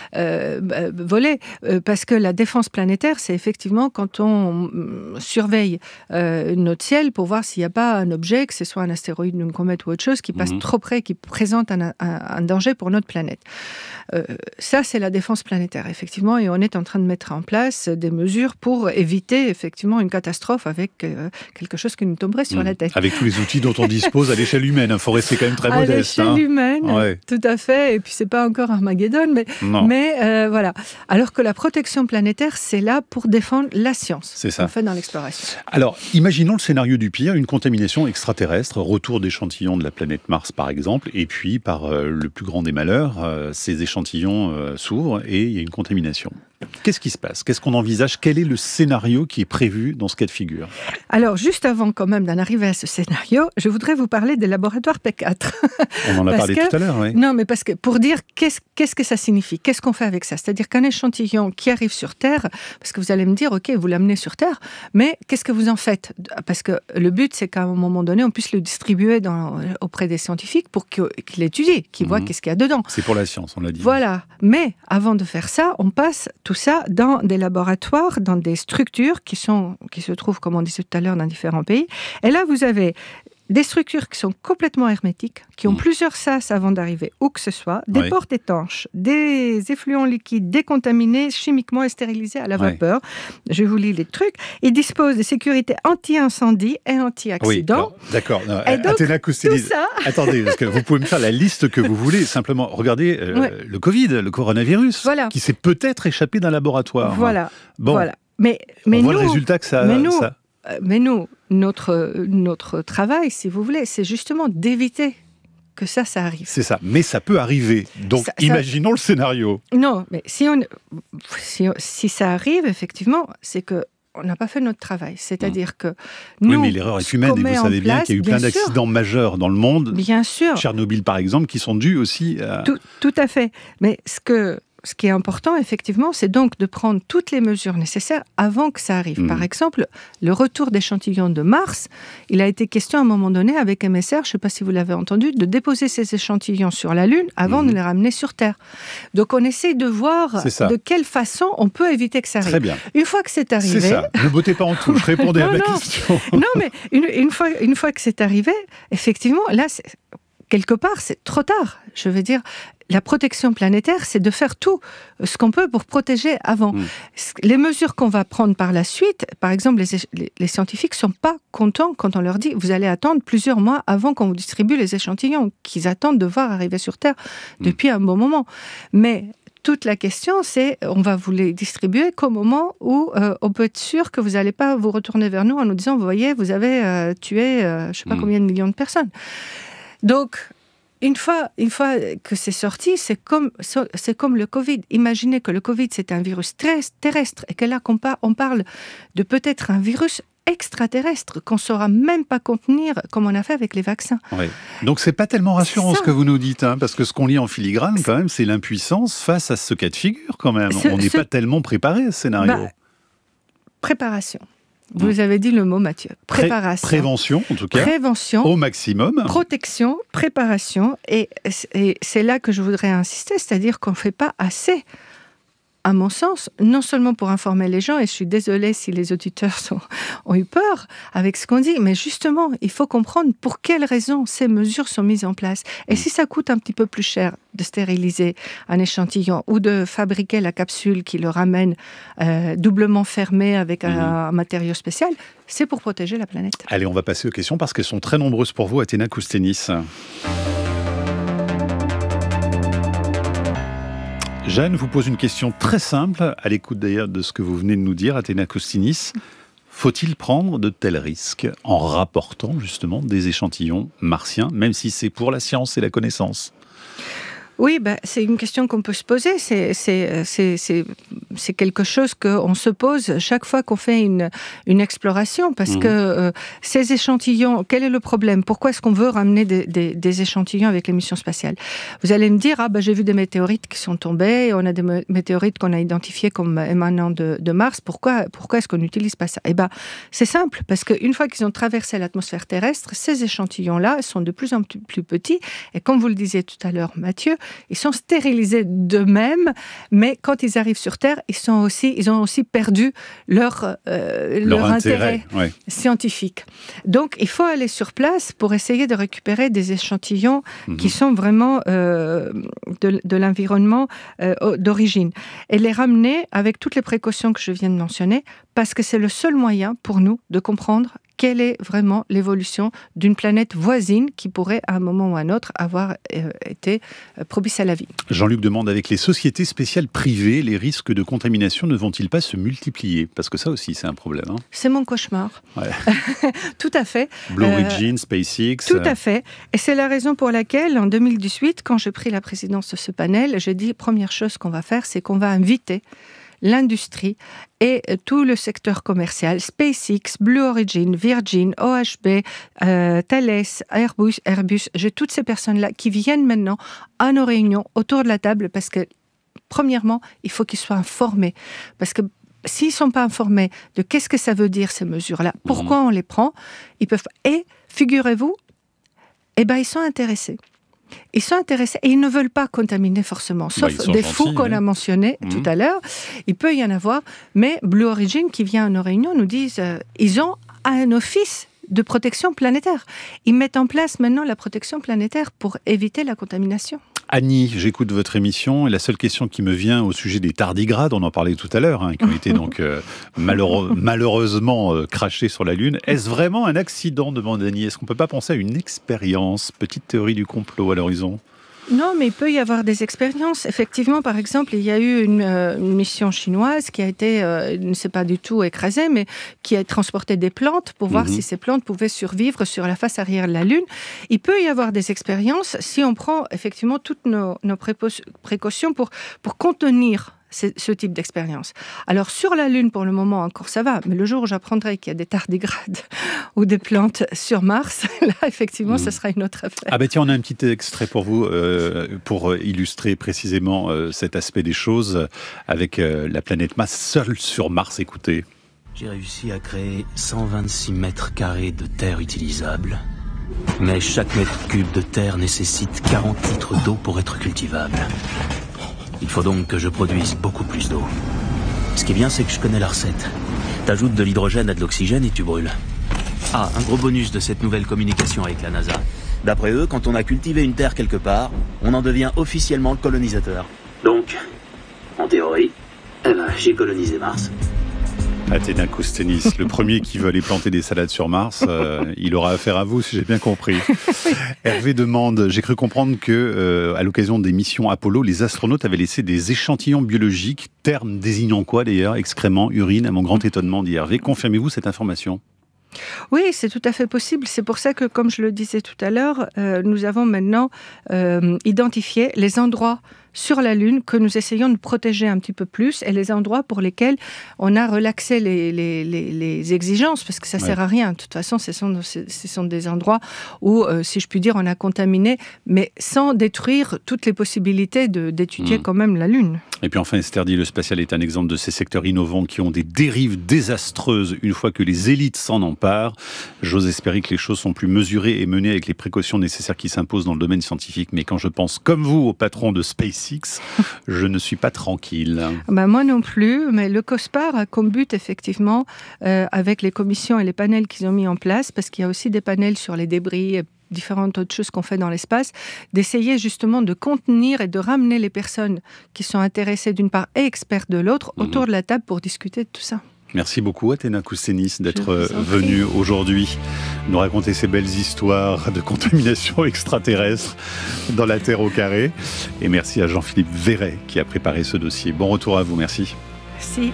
volets. Parce que la défense planétaire, c'est effectivement quand on surveille notre ciel pour voir s'il n'y a pas un objet, que ce soit un astéroïde, une comète ou autre chose, qui passe trop près, qui présente un danger pour notre planète. Ça, c'est la défense planétaire, effectivement, et on est en train de mettre en place des mesures pour éviter, effectivement, une catastrophe avec quelque chose qui nous tomberait sur la tête. Avec tous les outils dont on dispose à l'échelle humaine. Il faut rester quand même très modeste. À l'échelle humaine, tout à fait. Et puis, c'est pas encore Armageddon, mais voilà. Alors que la protection planétaire, c'est là pour défendre la science. C'est ça. On fait dans l'exploration. Alors, imaginons le scénario du pire, une contamination extraterrestre, retour d'échantillons de la planète Mars, par exemple, et puis, par le plus grand des malheurs, ces échantillons s'ouvrent et il y a une contamination. Qu'est-ce qui se passe ? Qu'est-ce qu'on envisage ? Quel est le scénario qui est prévu dans ce cas de figure ? Alors, juste avant quand même d'en arriver à ce scénario, je voudrais vous parler des laboratoires P4. On en a parlé tout à l'heure, oui. Non, mais parce que pour dire qu'est-ce que ça signifie ? Qu'est-ce qu'on fait avec ça ? C'est-à-dire qu'un échantillon qui arrive sur Terre, parce que vous allez me dire, ok, vous l'amenez sur Terre, mais qu'est-ce que vous en faites ? Parce que le but, c'est qu'à un moment donné, on puisse le distribuer auprès des scientifiques pour qu'ils l'étudient, qu'ils voient qu'est-ce qu'il y a dedans. C'est pour la science, on l'a dit. Voilà. Mais avant de faire ça, on passe tout ça dans des laboratoires, dans des structures qui se trouvent, comme on disait tout à l'heure, dans différents pays. Et là, vous avez des structures qui sont complètement hermétiques, qui ont plusieurs sas avant d'arriver où que ce soit, des portes étanches, des effluents liquides décontaminés chimiquement et stérilisés à la vapeur. Je vous lis les trucs. Ils disposent de sécurité anti-incendie et anti-accident. Oui, d'accord. Athéna Koustenis, attendez, parce que vous pouvez me faire la liste que vous voulez. Simplement, regardez le Covid, le coronavirus, qui s'est peut-être échappé d'un laboratoire. Voilà. Bon. Voilà. Mais on voit le résultat que ça a. Mais nous, notre travail, si vous voulez, c'est justement d'éviter que ça arrive. C'est ça, mais ça peut arriver. Donc, imaginons le scénario. Non, mais si ça arrive, effectivement, c'est que on n'a pas fait notre travail. C'est-à-dire que nous... Oui, mais l'erreur est humaine, et vous savez bien qu'il y a eu plein d'accidents majeurs dans le monde. Bien sûr. Tchernobyl, par exemple, qui sont dus aussi à... Tout à fait. Mais ce qui est important, effectivement, c'est donc de prendre toutes les mesures nécessaires avant que ça arrive. Par exemple, le retour d'échantillons de Mars, il a été question à un moment donné avec MSR, je ne sais pas si vous l'avez entendu, de déposer ces échantillons sur la Lune avant de les ramener sur Terre. Donc on essaie de voir de quelle façon on peut éviter que ça arrive. Très bien. Une fois que c'est arrivé... C'est ça, ne bottez pas en touche, répondez à ma question. Non, mais une fois que c'est arrivé, effectivement, là, quelque part, c'est trop tard. Je veux dire... La protection planétaire, c'est de faire tout ce qu'on peut pour protéger avant. Les mesures qu'on va prendre par la suite, par exemple, les scientifiques ne sont pas contents quand on leur dit « vous allez attendre plusieurs mois avant qu'on vous distribue les échantillons » qu'ils attendent de voir arriver sur Terre depuis un bon moment. Mais toute la question, c'est on va vous les distribuer qu'au moment où on peut être sûr que vous n'allez pas vous retourner vers nous en nous disant « vous voyez, vous avez tué je ne sais pas combien de millions de personnes ». Donc, une fois que c'est sorti, c'est comme le Covid. Imaginez que le Covid, c'est un virus terrestre et que là, on parle de peut-être un virus extraterrestre qu'on ne saura même pas contenir comme on a fait avec les vaccins. Oui. Donc c'est pas tellement rassurant ce que vous nous dites, parce que ce qu'on lit en filigrane, quand même, c'est l'impuissance face à ce cas de figure, quand même. On n'est pas tellement préparé à ce scénario. Préparation. Vous avez dit le mot, Mathieu. Préparation. Prévention, en tout cas. Prévention. Au maximum. Protection, préparation. Et c'est là que je voudrais insister, c'est-à-dire qu'on ne fait pas assez, à mon sens, non seulement pour informer les gens, et je suis désolée si les auditeurs ont eu peur avec ce qu'on dit, mais justement, il faut comprendre pour quelles raisons ces mesures sont mises en place. Et si ça coûte un petit peu plus cher de stériliser un échantillon ou de fabriquer la capsule qui le ramène doublement fermée avec un matériau spécial, c'est pour protéger la planète. Allez, on va passer aux questions parce qu'elles sont très nombreuses pour vous, Athéna Koustenis. Jeanne vous pose une question très simple, à l'écoute d'ailleurs de ce que vous venez de nous dire, Athéna Koustinis. Faut-il prendre de tels risques en rapportant justement des échantillons martiens, même si c'est pour la science et la connaissance ? Oui, c'est une question qu'on peut se poser. C'est quelque chose qu'on se pose chaque fois qu'on fait une exploration, parce que ces échantillons, quel est le problème ? Pourquoi est-ce qu'on veut ramener des échantillons avec les missions spatiales ? Vous allez me dire, j'ai vu des météorites qui sont tombées, on a des météorites qu'on a identifiées comme émanant de Mars, pourquoi est-ce qu'on n'utilise pas ça ? C'est simple, parce qu'une fois qu'ils ont traversé l'atmosphère terrestre, ces échantillons-là sont de plus en plus petits, et comme vous le disiez tout à l'heure, Mathieu, ils sont stérilisés d'eux-mêmes, mais quand ils arrivent sur Terre, ils ont aussi perdu leur intérêt scientifique. Donc, il faut aller sur place pour essayer de récupérer des échantillons qui sont vraiment de l'environnement d'origine, et les ramener avec toutes les précautions que je viens de mentionner, parce que c'est le seul moyen pour nous de comprendre quelle est vraiment l'évolution d'une planète voisine qui pourrait, à un moment ou à un autre, avoir été propice à la vie. Jean-Luc demande, avec les sociétés spatiales privées, les risques de contamination ne vont-ils pas se multiplier ? Parce que ça aussi, c'est un problème. C'est mon cauchemar. Ouais. Tout à fait. Blue Origin, SpaceX... Tout à fait. Et c'est la raison pour laquelle, en 2018, quand j'ai pris la présidence de ce panel, j'ai dit, première chose qu'on va faire, c'est qu'on va inviter l'industrie et tout le secteur commercial, SpaceX, Blue Origin, Virgin, OHB, Thales, Airbus, j'ai toutes ces personnes-là qui viennent maintenant à nos réunions autour de la table, parce que, premièrement, il faut qu'ils soient informés. Parce que s'ils ne sont pas informés de qu'est-ce que ça veut dire ces mesures-là, pourquoi on les prend, ils peuvent... Et, figurez-vous, ils sont intéressés. Ils sont intéressés et ils ne veulent pas contaminer forcément, sauf des fous qu'on a mentionnés tout à l'heure. Il peut y en avoir, mais Blue Origin, qui vient à nos réunions, nous disent ils ont un office de protection planétaire. Ils mettent en place maintenant la protection planétaire pour éviter la contamination. Annie, j'écoute votre émission et la seule question qui me vient au sujet des tardigrades, on en parlait tout à l'heure, qui ont été donc malheureusement crachés sur la Lune. Est-ce vraiment un accident, demande Annie ? Est-ce qu'on ne peut pas penser à une expérience ? Petite théorie du complot à l'horizon. Non, mais il peut y avoir des expériences. Effectivement, par exemple, il y a eu une mission chinoise qui a été, ne s'est pas du tout écrasée, mais qui a transporté des plantes pour voir si ces plantes pouvaient survivre sur la face arrière de la Lune. Il peut y avoir des expériences si on prend effectivement toutes nos précautions pour contenir ce type d'expérience. Alors, sur la Lune, pour le moment, encore ça va, mais le jour où j'apprendrai qu'il y a des tardigrades ou des plantes sur Mars, là, effectivement, ce sera une autre affaire. Tiens, on a un petit extrait pour vous, pour illustrer précisément cet aspect des choses, avec la planète seule sur Mars. Écoutez. J'ai réussi à créer 126 mètres carrés de terre utilisable, mais chaque mètre cube de terre nécessite 40 litres d'eau pour être cultivable. Il faut donc que je produise beaucoup plus d'eau. Ce qui est bien, c'est que je connais la recette. T'ajoutes de l'hydrogène à de l'oxygène et tu brûles. Un gros bonus de cette nouvelle communication avec la NASA. D'après eux, quand on a cultivé une terre quelque part, on en devient officiellement le colonisateur. Donc, en théorie, j'ai colonisé Mars. Athéna Koustinis, le premier qui veut aller planter des salades sur Mars, il aura affaire à vous, si j'ai bien compris. Hervé demande, j'ai cru comprendre que à l'occasion des missions Apollo, les astronautes avaient laissé des échantillons biologiques, terme désignant quoi d'ailleurs, excréments, urine, à mon grand étonnement, dit Hervé. Confirmez-vous cette information ? Oui, c'est tout à fait possible. C'est pour ça que, comme je le disais tout à l'heure, nous avons maintenant identifié les endroits sur la Lune que nous essayons de protéger un petit peu plus, et les endroits pour lesquels on a relaxé les exigences, parce que ça ne sert à rien. De toute façon, ce sont des endroits où, si je puis dire, on a contaminé, mais sans détruire toutes les possibilités d'étudier quand même la Lune. Et puis enfin, Esther dit, le spatial est un exemple de ces secteurs innovants qui ont des dérives désastreuses une fois que les élites s'en emparent. J'ose espérer que les choses sont plus mesurées et menées avec les précautions nécessaires qui s'imposent dans le domaine scientifique. Mais quand je pense, comme vous, au patron de SpaceX, je ne suis pas tranquille. Moi non plus, mais le COSPAR a comme but, effectivement, avec les commissions et les panels qu'ils ont mis en place, parce qu'il y a aussi des panels sur les débris et différentes autres choses qu'on fait dans l'espace, d'essayer justement de contenir et de ramener les personnes qui sont intéressées d'une part et expertes de l'autre autour de la table pour discuter de tout ça. Merci beaucoup Athéna Koussénis d'être venue aujourd'hui nous raconter ces belles histoires de contamination extraterrestre dans la Terre au carré. Et merci à Jean-Philippe Verret qui a préparé ce dossier. Bon retour à vous, merci. Merci.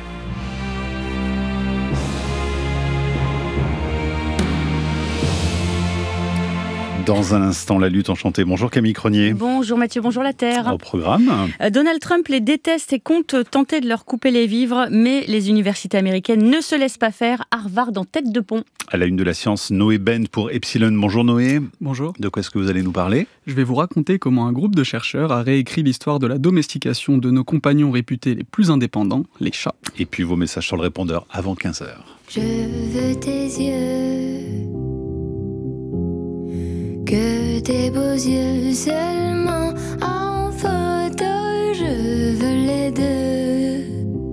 Dans un instant, la lutte enchantée. Bonjour Camille Cronier. Bonjour Mathieu, bonjour la Terre. Au programme. Donald Trump les déteste et compte tenter de leur couper les vivres, mais les universités américaines ne se laissent pas faire. Harvard en tête de pont. À la une de la science, Noé Bend pour Epsilon. Bonjour Noé. Bonjour. De quoi est-ce que vous allez nous parler ? Je vais vous raconter comment un groupe de chercheurs a réécrit l'histoire de la domestication de nos compagnons réputés les plus indépendants, les chats. Et puis vos messages sur le répondeur avant 15h. Je veux tes yeux, que tes beaux yeux seulement en photo, je veux les deux.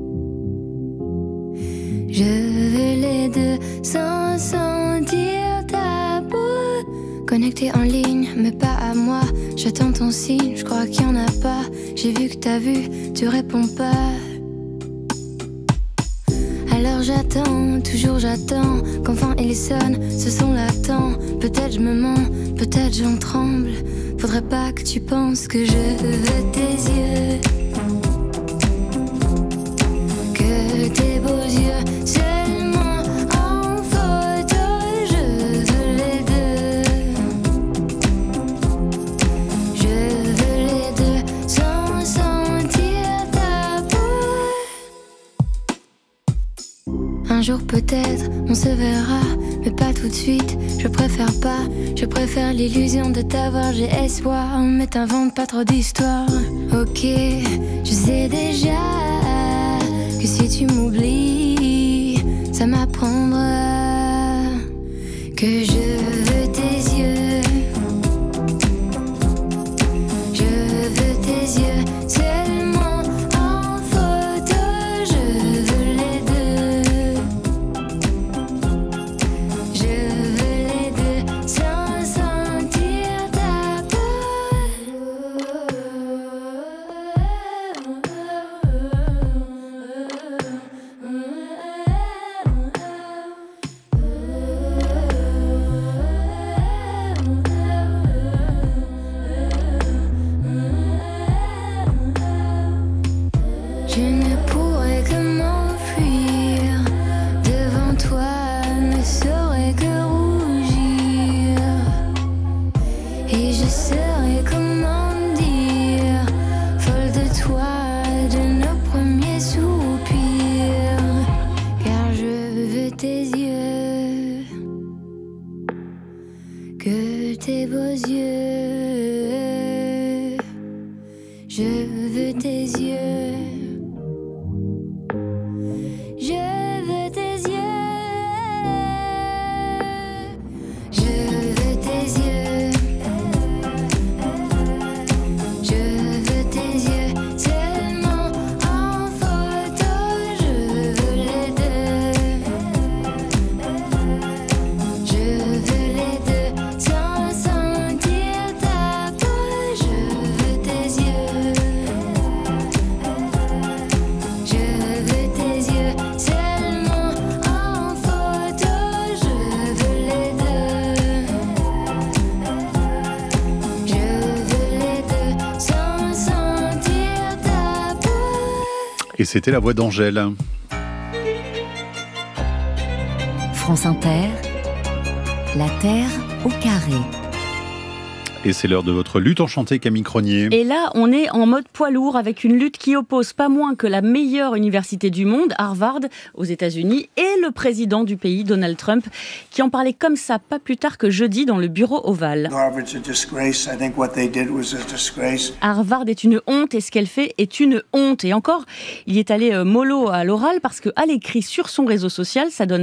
Je veux les deux sans sentir ta peau. Connecté en ligne, mais pas à moi. J'attends ton signe, je crois qu'il y en a pas. J'ai vu que t'as vu, tu réponds pas. Alors j'attends, toujours j'attends qu'enfin il sonne, ce son l'attend. Peut-être je me mens, peut-être j'en tremble. Faudrait pas que tu penses que je veux tes yeux, que tes beaux yeux seulement en photo, je veux les deux. Je veux les deux sans sentir ta peau. Un jour peut-être on se verra, mais pas tout de suite, je préfère pas. Je préfère l'illusion de t'avoir, j'ai espoir. Mais t'inventes pas trop d'histoires. Ok, je sais déjà que si tu m'oublies, ça m'apprendra que je veux tes yeux. Je veux tes yeux seulement en photo, je veux les deux. Je veux les deux sans sentir ta peau. Je ne pourrais que m'enfuir devant toi, ne saurais que rougir. Et je saurais comment dire, folle de toi, de nos premiers soupirs. Car je veux tes yeux, que tes beaux yeux. Je veux tes yeux. Je veux tes yeux. Je veux tes yeux. Je veux tes yeux seulement en photo, je veux les deux. Je veux les deux sans sentir ta peau. Je veux tes yeux. Je veux tes yeux seulement en photo, je veux les deux. Je veux les deux sans sentir ta peau. Et c'était la voix d'Angèle. France Inter, la Terre au carré. Et c'est l'heure de votre lutte enchantée, Camille Cronier. Et là, on est en mode poids lourd avec une lutte qui oppose pas moins que la meilleure université du monde, Harvard, aux États-Unis, et le président du pays, Donald Trump, qui en parlait comme ça pas plus tard que jeudi dans le bureau ovale. Harvard est une honte et ce qu'elle fait est une honte. Et encore, il y est allé mollo à l'oral parce qu'à l'écrit sur son réseau social, ça donne ça.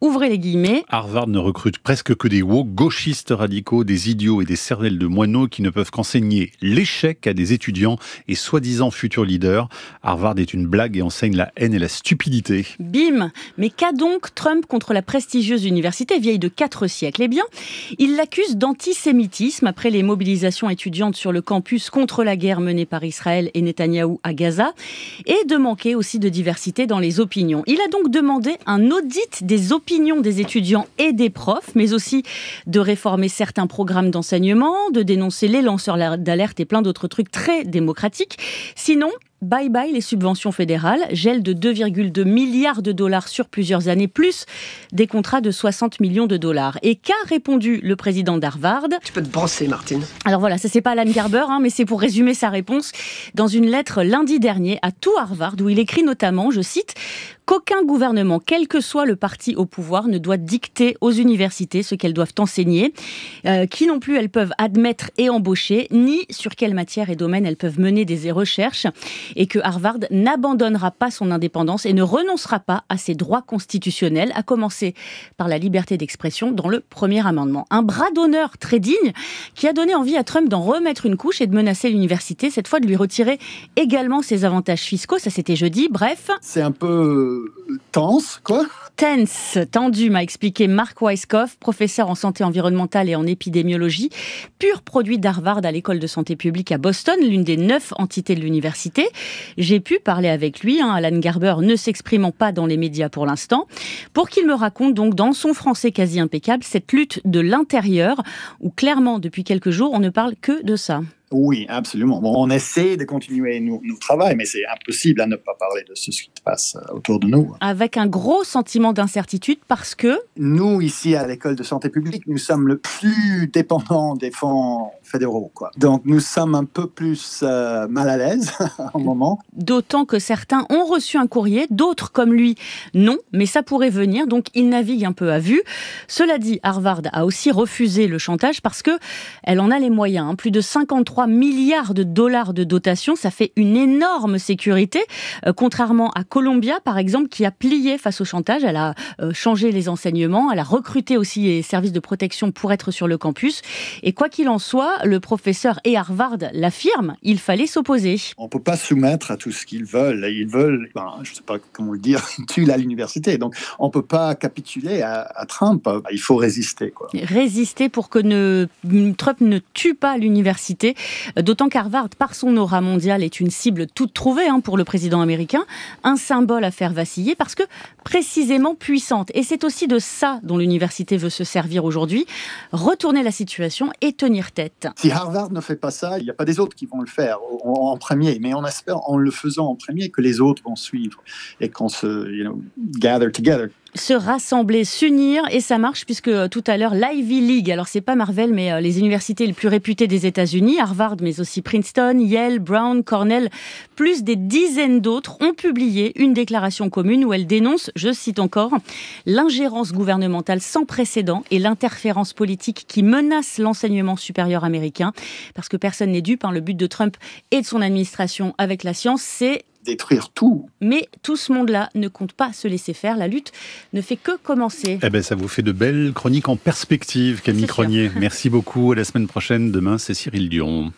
ouvrez les guillemets. Harvard ne recrute presque que des woke, gauchistes radicaux, des idiots et des cervelles de moineaux qui ne peuvent qu'enseigner l'échec à des étudiants et soi-disant futurs leaders. Harvard est une blague et enseigne la haine et la stupidité. Bim! Mais qu'a donc Trump contre la prestigieuse université vieille de 4 siècles ? Eh bien, il l'accuse d'antisémitisme après les mobilisations étudiantes sur le campus contre la guerre menée par Israël et Netanyahou à Gaza, et de manquer aussi de diversité dans les opinions. Il a donc demandé un audit des opinions des étudiants et des profs, mais aussi de réformer certains programmes d'enseignement, de dénoncer les lanceurs d'alerte et plein d'autres trucs très démocratiques. Sinon, bye bye les subventions fédérales, gel de 2,2 milliards de dollars sur plusieurs années, plus des contrats de 60 millions de dollars. Et qu'a répondu le président d'Harvard ? Tu peux te brosser, Martine. Alors voilà, ça c'est pas Alan Garber, mais c'est pour résumer sa réponse dans une lettre lundi dernier à tout Harvard, où il écrit notamment, je cite, qu'aucun gouvernement, quel que soit le parti au pouvoir, ne doit dicter aux universités ce qu'elles doivent enseigner, qui non plus elles peuvent admettre et embaucher, ni sur quelle matière et domaine elles peuvent mener des recherches, et que Harvard n'abandonnera pas son indépendance et ne renoncera pas à ses droits constitutionnels, à commencer par la liberté d'expression dans le premier amendement. Un bras d'honneur très digne qui a donné envie à Trump d'en remettre une couche et de menacer l'université, cette fois de lui retirer également ses avantages fiscaux, ça c'était jeudi, bref. C'est un peu tense, quoi. Tense, tendu, m'a expliqué Mark Weisskopf, professeur en santé environnementale et en épidémiologie, pur produit d'Harvard à l'école de santé publique à Boston, l'une des 9 entités de l'université. J'ai pu parler avec lui, Alan Garber ne s'exprimant pas dans les médias pour l'instant, pour qu'il me raconte donc dans son français quasi impeccable cette lutte de l'intérieur, où clairement depuis quelques jours on ne parle que de ça. Oui, absolument. Bon, on essaie de continuer nos travail, mais c'est impossible à ne pas parler de ce qui se passe autour de nous. Avec un gros sentiment d'incertitude parce que... Nous, ici, à l'école de santé publique, nous sommes le plus dépendants des fonds fédéraux, quoi. Donc, nous sommes un peu plus mal à l'aise en moment. D'autant que certains ont reçu un courrier, d'autres, comme lui, non, mais ça pourrait venir, donc il navigue un peu à vue. Cela dit, Harvard a aussi refusé le chantage parce que elle en a les moyens, plus de 53 milliards de dollars de dotation, ça fait une énorme sécurité, contrairement à Columbia, par exemple, qui a plié face au chantage. Elle a changé les enseignements, elle a recruté aussi les services de protection pour être sur le campus. Et quoi qu'il en soit, le professeur et Harvard l'affirment, il fallait s'opposer. On ne peut pas soumettre à tout ce qu'ils veulent. Ils veulent, je ne sais pas comment le dire, tuer à l'université. Donc, on ne peut pas capituler à Trump. Il faut résister, quoi. Résister pour que Trump ne tue pas l'université. D'autant qu'Harvard, par son aura mondiale, est une cible toute trouvée pour le président américain, un symbole à faire vaciller parce que précisément puissante. Et c'est aussi de ça dont l'université veut se servir aujourd'hui, retourner la situation et tenir tête. Si Harvard ne fait pas ça, il n'y a pas des autres qui vont le faire en premier, mais on espère en le faisant en premier que les autres vont suivre et qu'on se gather together. Se rassembler, s'unir, et ça marche puisque tout à l'heure l'Ivy League, alors c'est pas Marvel mais les universités les plus réputées des États-Unis, Harvard mais aussi Princeton, Yale, Brown, Cornell, plus des dizaines d'autres ont publié une déclaration commune où elles dénoncent, je cite encore, l'ingérence gouvernementale sans précédent et l'interférence politique qui menace l'enseignement supérieur américain, parce que personne n'est dupe, le but de Trump et de son administration avec la science, c'est détruire tout. Mais tout ce monde-là ne compte pas se laisser faire. La lutte ne fait que commencer. Ça vous fait de belles chroniques en perspective, Camille Cronier. Merci beaucoup. À la semaine prochaine. Demain, c'est Cyril Dion.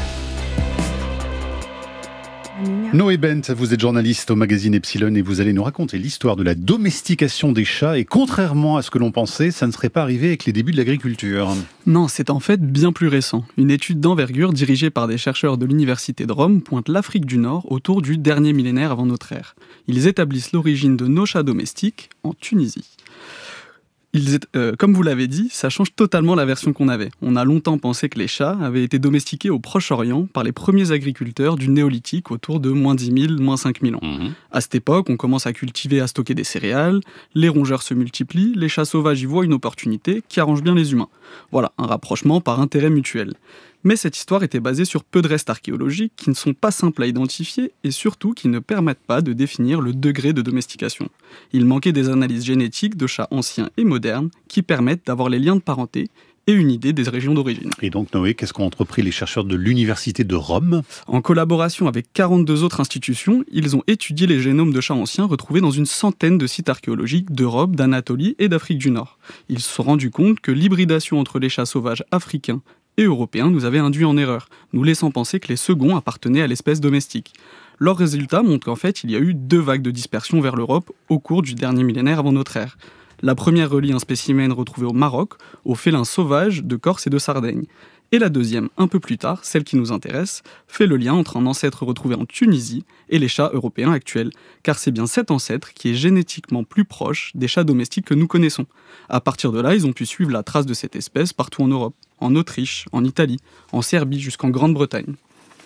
Noé Bent, vous êtes journaliste au magazine Epsilon et vous allez nous raconter l'histoire de la domestication des chats. Et contrairement à ce que l'on pensait, ça ne serait pas arrivé avec les débuts de l'agriculture. Non, c'est en fait bien plus récent. Une étude d'envergure dirigée par des chercheurs de l'Université de Rome pointe l'Afrique du Nord autour du dernier millénaire avant notre ère. Ils établissent l'origine de nos chats domestiques en Tunisie. Comme vous l'avez dit, ça change totalement la version qu'on avait. On a longtemps pensé que les chats avaient été domestiqués au Proche-Orient par les premiers agriculteurs du néolithique autour de moins 10 000, moins 5 000 ans. À cette époque, on commence à cultiver, à stocker des céréales, les rongeurs se multiplient, les chats sauvages y voient une opportunité qui arrange bien les humains. Voilà, un rapprochement par intérêt mutuel. Mais cette histoire était basée sur peu de restes archéologiques qui ne sont pas simples à identifier et surtout qui ne permettent pas de définir le degré de domestication. Il manquait des analyses génétiques de chats anciens et modernes qui permettent d'avoir les liens de parenté et une idée des régions d'origine. Et donc Noé, qu'est-ce qu'ont entrepris les chercheurs de l'Université de Rome ? En collaboration avec 42 autres institutions, ils ont étudié les génomes de chats anciens retrouvés dans une centaine de sites archéologiques d'Europe, d'Anatolie et d'Afrique du Nord. Ils se sont rendus compte que l'hybridation entre les chats sauvages africains et européens nous avait induit en erreur, nous laissant penser que les seconds appartenaient à l'espèce domestique. Leurs résultats montrent qu'en fait, il y a eu 2 vagues de dispersion vers l'Europe au cours du dernier millénaire avant notre ère. La première relie un spécimen retrouvé au Maroc, aux félins sauvages de Corse et de Sardaigne. Et la deuxième, un peu plus tard, celle qui nous intéresse, fait le lien entre un ancêtre retrouvé en Tunisie et les chats européens actuels, car c'est bien cet ancêtre qui est génétiquement plus proche des chats domestiques que nous connaissons. À partir de là, ils ont pu suivre la trace de cette espèce partout en Europe, en Autriche, en Italie, en Serbie jusqu'en Grande-Bretagne.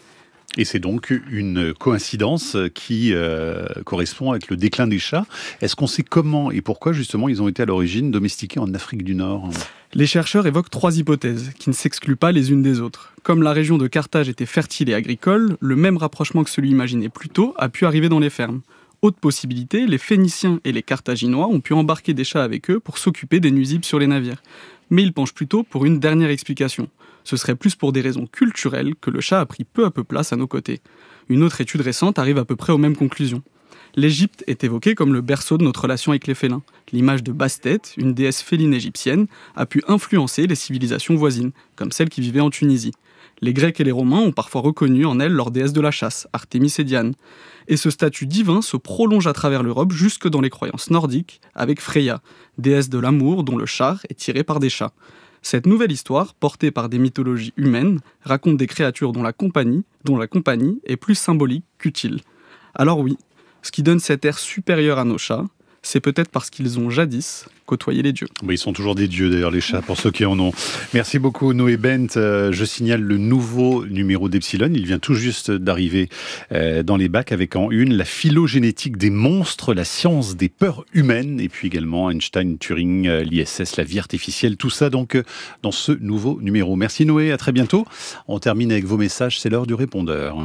Et c'est donc une coïncidence qui correspond avec le déclin des chats. Est-ce qu'on sait comment et pourquoi justement ils ont été à l'origine domestiqués en Afrique du Nord ? Les chercheurs évoquent 3 hypothèses, qui ne s'excluent pas les unes des autres. Comme la région de Carthage était fertile et agricole, le même rapprochement que celui imaginé plus tôt a pu arriver dans les fermes. Autre possibilité, les Phéniciens et les Carthaginois ont pu embarquer des chats avec eux pour s'occuper des nuisibles sur les navires. Mais ils penchent plutôt pour une dernière explication. Ce serait plus pour des raisons culturelles que le chat a pris peu à peu place à nos côtés. Une autre étude récente arrive à peu près aux mêmes conclusions. L'Égypte est évoquée comme le berceau de notre relation avec les félins. L'image de Bastet, une déesse féline égyptienne, a pu influencer les civilisations voisines, comme celle qui vivait en Tunisie. Les Grecs et les Romains ont parfois reconnu en elle leur déesse de la chasse, Artémis et Diane. Et ce statut divin se prolonge à travers l'Europe jusque dans les croyances nordiques, avec Freya, déesse de l'amour dont le char est tiré par des chats. Cette nouvelle histoire, portée par des mythologies humaines, raconte des créatures dont la compagnie est plus symbolique qu'utile. Alors oui, ce qui donne cet air supérieur à nos chats, c'est peut-être parce qu'ils ont jadis côtoyé les dieux. Ils sont toujours des dieux d'ailleurs, les chats, pour ceux qui en ont. Merci beaucoup Noé Bent. Je signale le nouveau numéro d'Epsilon. Il vient tout juste d'arriver dans les bacs avec en une la phylogénétique des monstres, la science des peurs humaines, et puis également Einstein, Turing, l'ISS, la vie artificielle. Tout ça donc dans ce nouveau numéro. Merci Noé, à très bientôt. On termine avec vos messages, c'est l'heure du répondeur.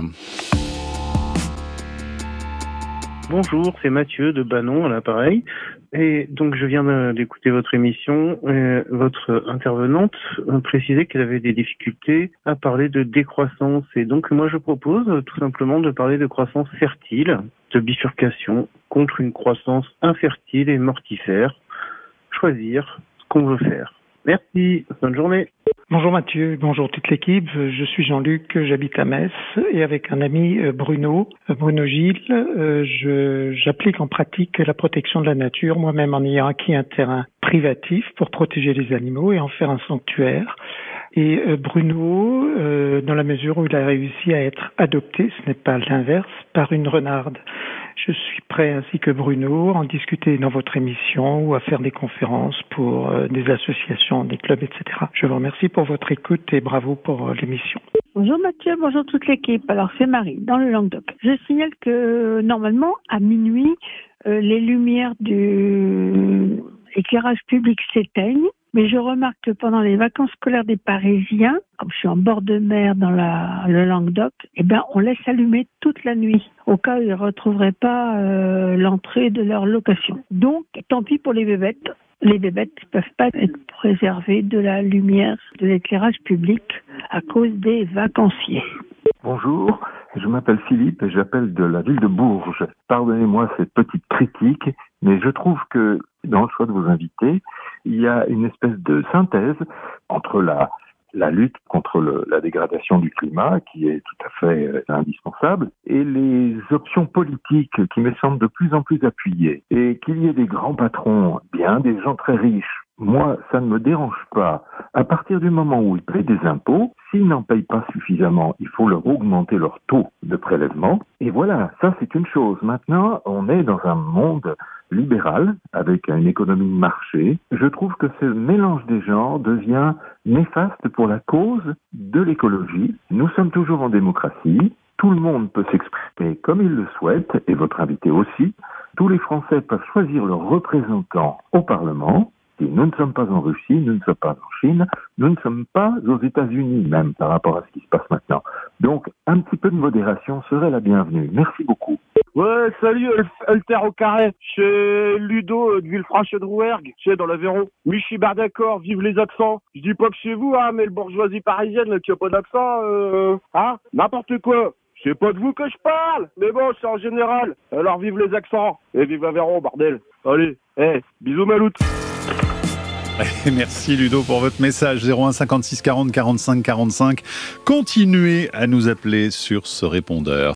Bonjour, c'est Mathieu de Banon à l'appareil. Et donc je viens d'écouter votre émission. Votre intervenante précisait qu'elle avait des difficultés à parler de décroissance. Et donc moi je propose tout simplement de parler de croissance fertile, de bifurcation contre une croissance infertile et mortifère. Choisir ce qu'on veut faire. Merci, bonne journée. Bonjour Mathieu, bonjour toute l'équipe. Je suis Jean-Luc, j'habite à Metz et avec un ami Bruno Gilles, j'applique en pratique la protection de la nature, moi-même en ayant acquis un terrain privatif pour protéger les animaux et en faire un sanctuaire. Et Bruno, dans la mesure où il a réussi à être adopté, ce n'est pas l'inverse, par une renarde. Je suis prêt, ainsi que Bruno, à en discuter dans votre émission ou à faire des conférences pour des associations, des clubs, etc. Je vous remercie pour votre écoute et bravo pour l'émission. Bonjour Mathieu, bonjour toute l'équipe. Alors c'est Marie, dans le Languedoc. Je signale que normalement, à minuit, les lumières du éclairage public s'éteignent. Mais je remarque que pendant les vacances scolaires des Parisiens, comme je suis en bord de mer dans le Languedoc, on laisse allumer toute la nuit, au cas où ils ne retrouveraient pas l'entrée de leur location. Donc, tant pis pour les bébêtes. Les bébêtes ne peuvent pas être préservées de la lumière de l'éclairage public à cause des vacanciers. Bonjour, je m'appelle Philippe et j'appelle de la ville de Bourges. Pardonnez-moi cette petite critique, mais je trouve que dans le choix de vos invités, il y a une espèce de synthèse entre la lutte contre la dégradation du climat, qui est tout à fait indispensable, et les options politiques qui me semblent de plus en plus appuyées. Et qu'il y ait des grands patrons, bien des gens très riches, moi, ça ne me dérange pas. À partir du moment où ils paient des impôts, s'ils n'en payent pas suffisamment, il faut leur augmenter leur taux de prélèvement. Et voilà, ça c'est une chose. Maintenant, on est dans un monde libéral, avec une économie de marché. Je trouve que ce mélange des genres devient néfaste pour la cause de l'écologie. Nous sommes toujours en démocratie. Tout le monde peut s'exprimer comme il le souhaite, et votre invité aussi. Tous les Français peuvent choisir leurs représentants au Parlement. Et nous ne sommes pas en Russie, nous ne sommes pas en Chine, nous ne sommes pas aux États-Unis même par rapport à ce qui se passe maintenant. Donc, un petit peu de modération serait la bienvenue. Merci beaucoup. Ouais, salut, Alter au carré. Chez Ludo de Villefranche-de-Rouergue, dans l'Aveyron. Mais je suis bien d'accord, vive les accents. Je dis pas que chez vous, mais le bourgeoisie parisienne qui a pas d'accent, n'importe quoi. C'est pas de vous que je parle, mais bon, c'est en général. Alors vive les accents, et vive l'Aveyron, bordel. Allez, bisous Maloute. Merci Ludo pour votre message 01 56 40 45 45. Continuez à nous appeler sur ce répondeur.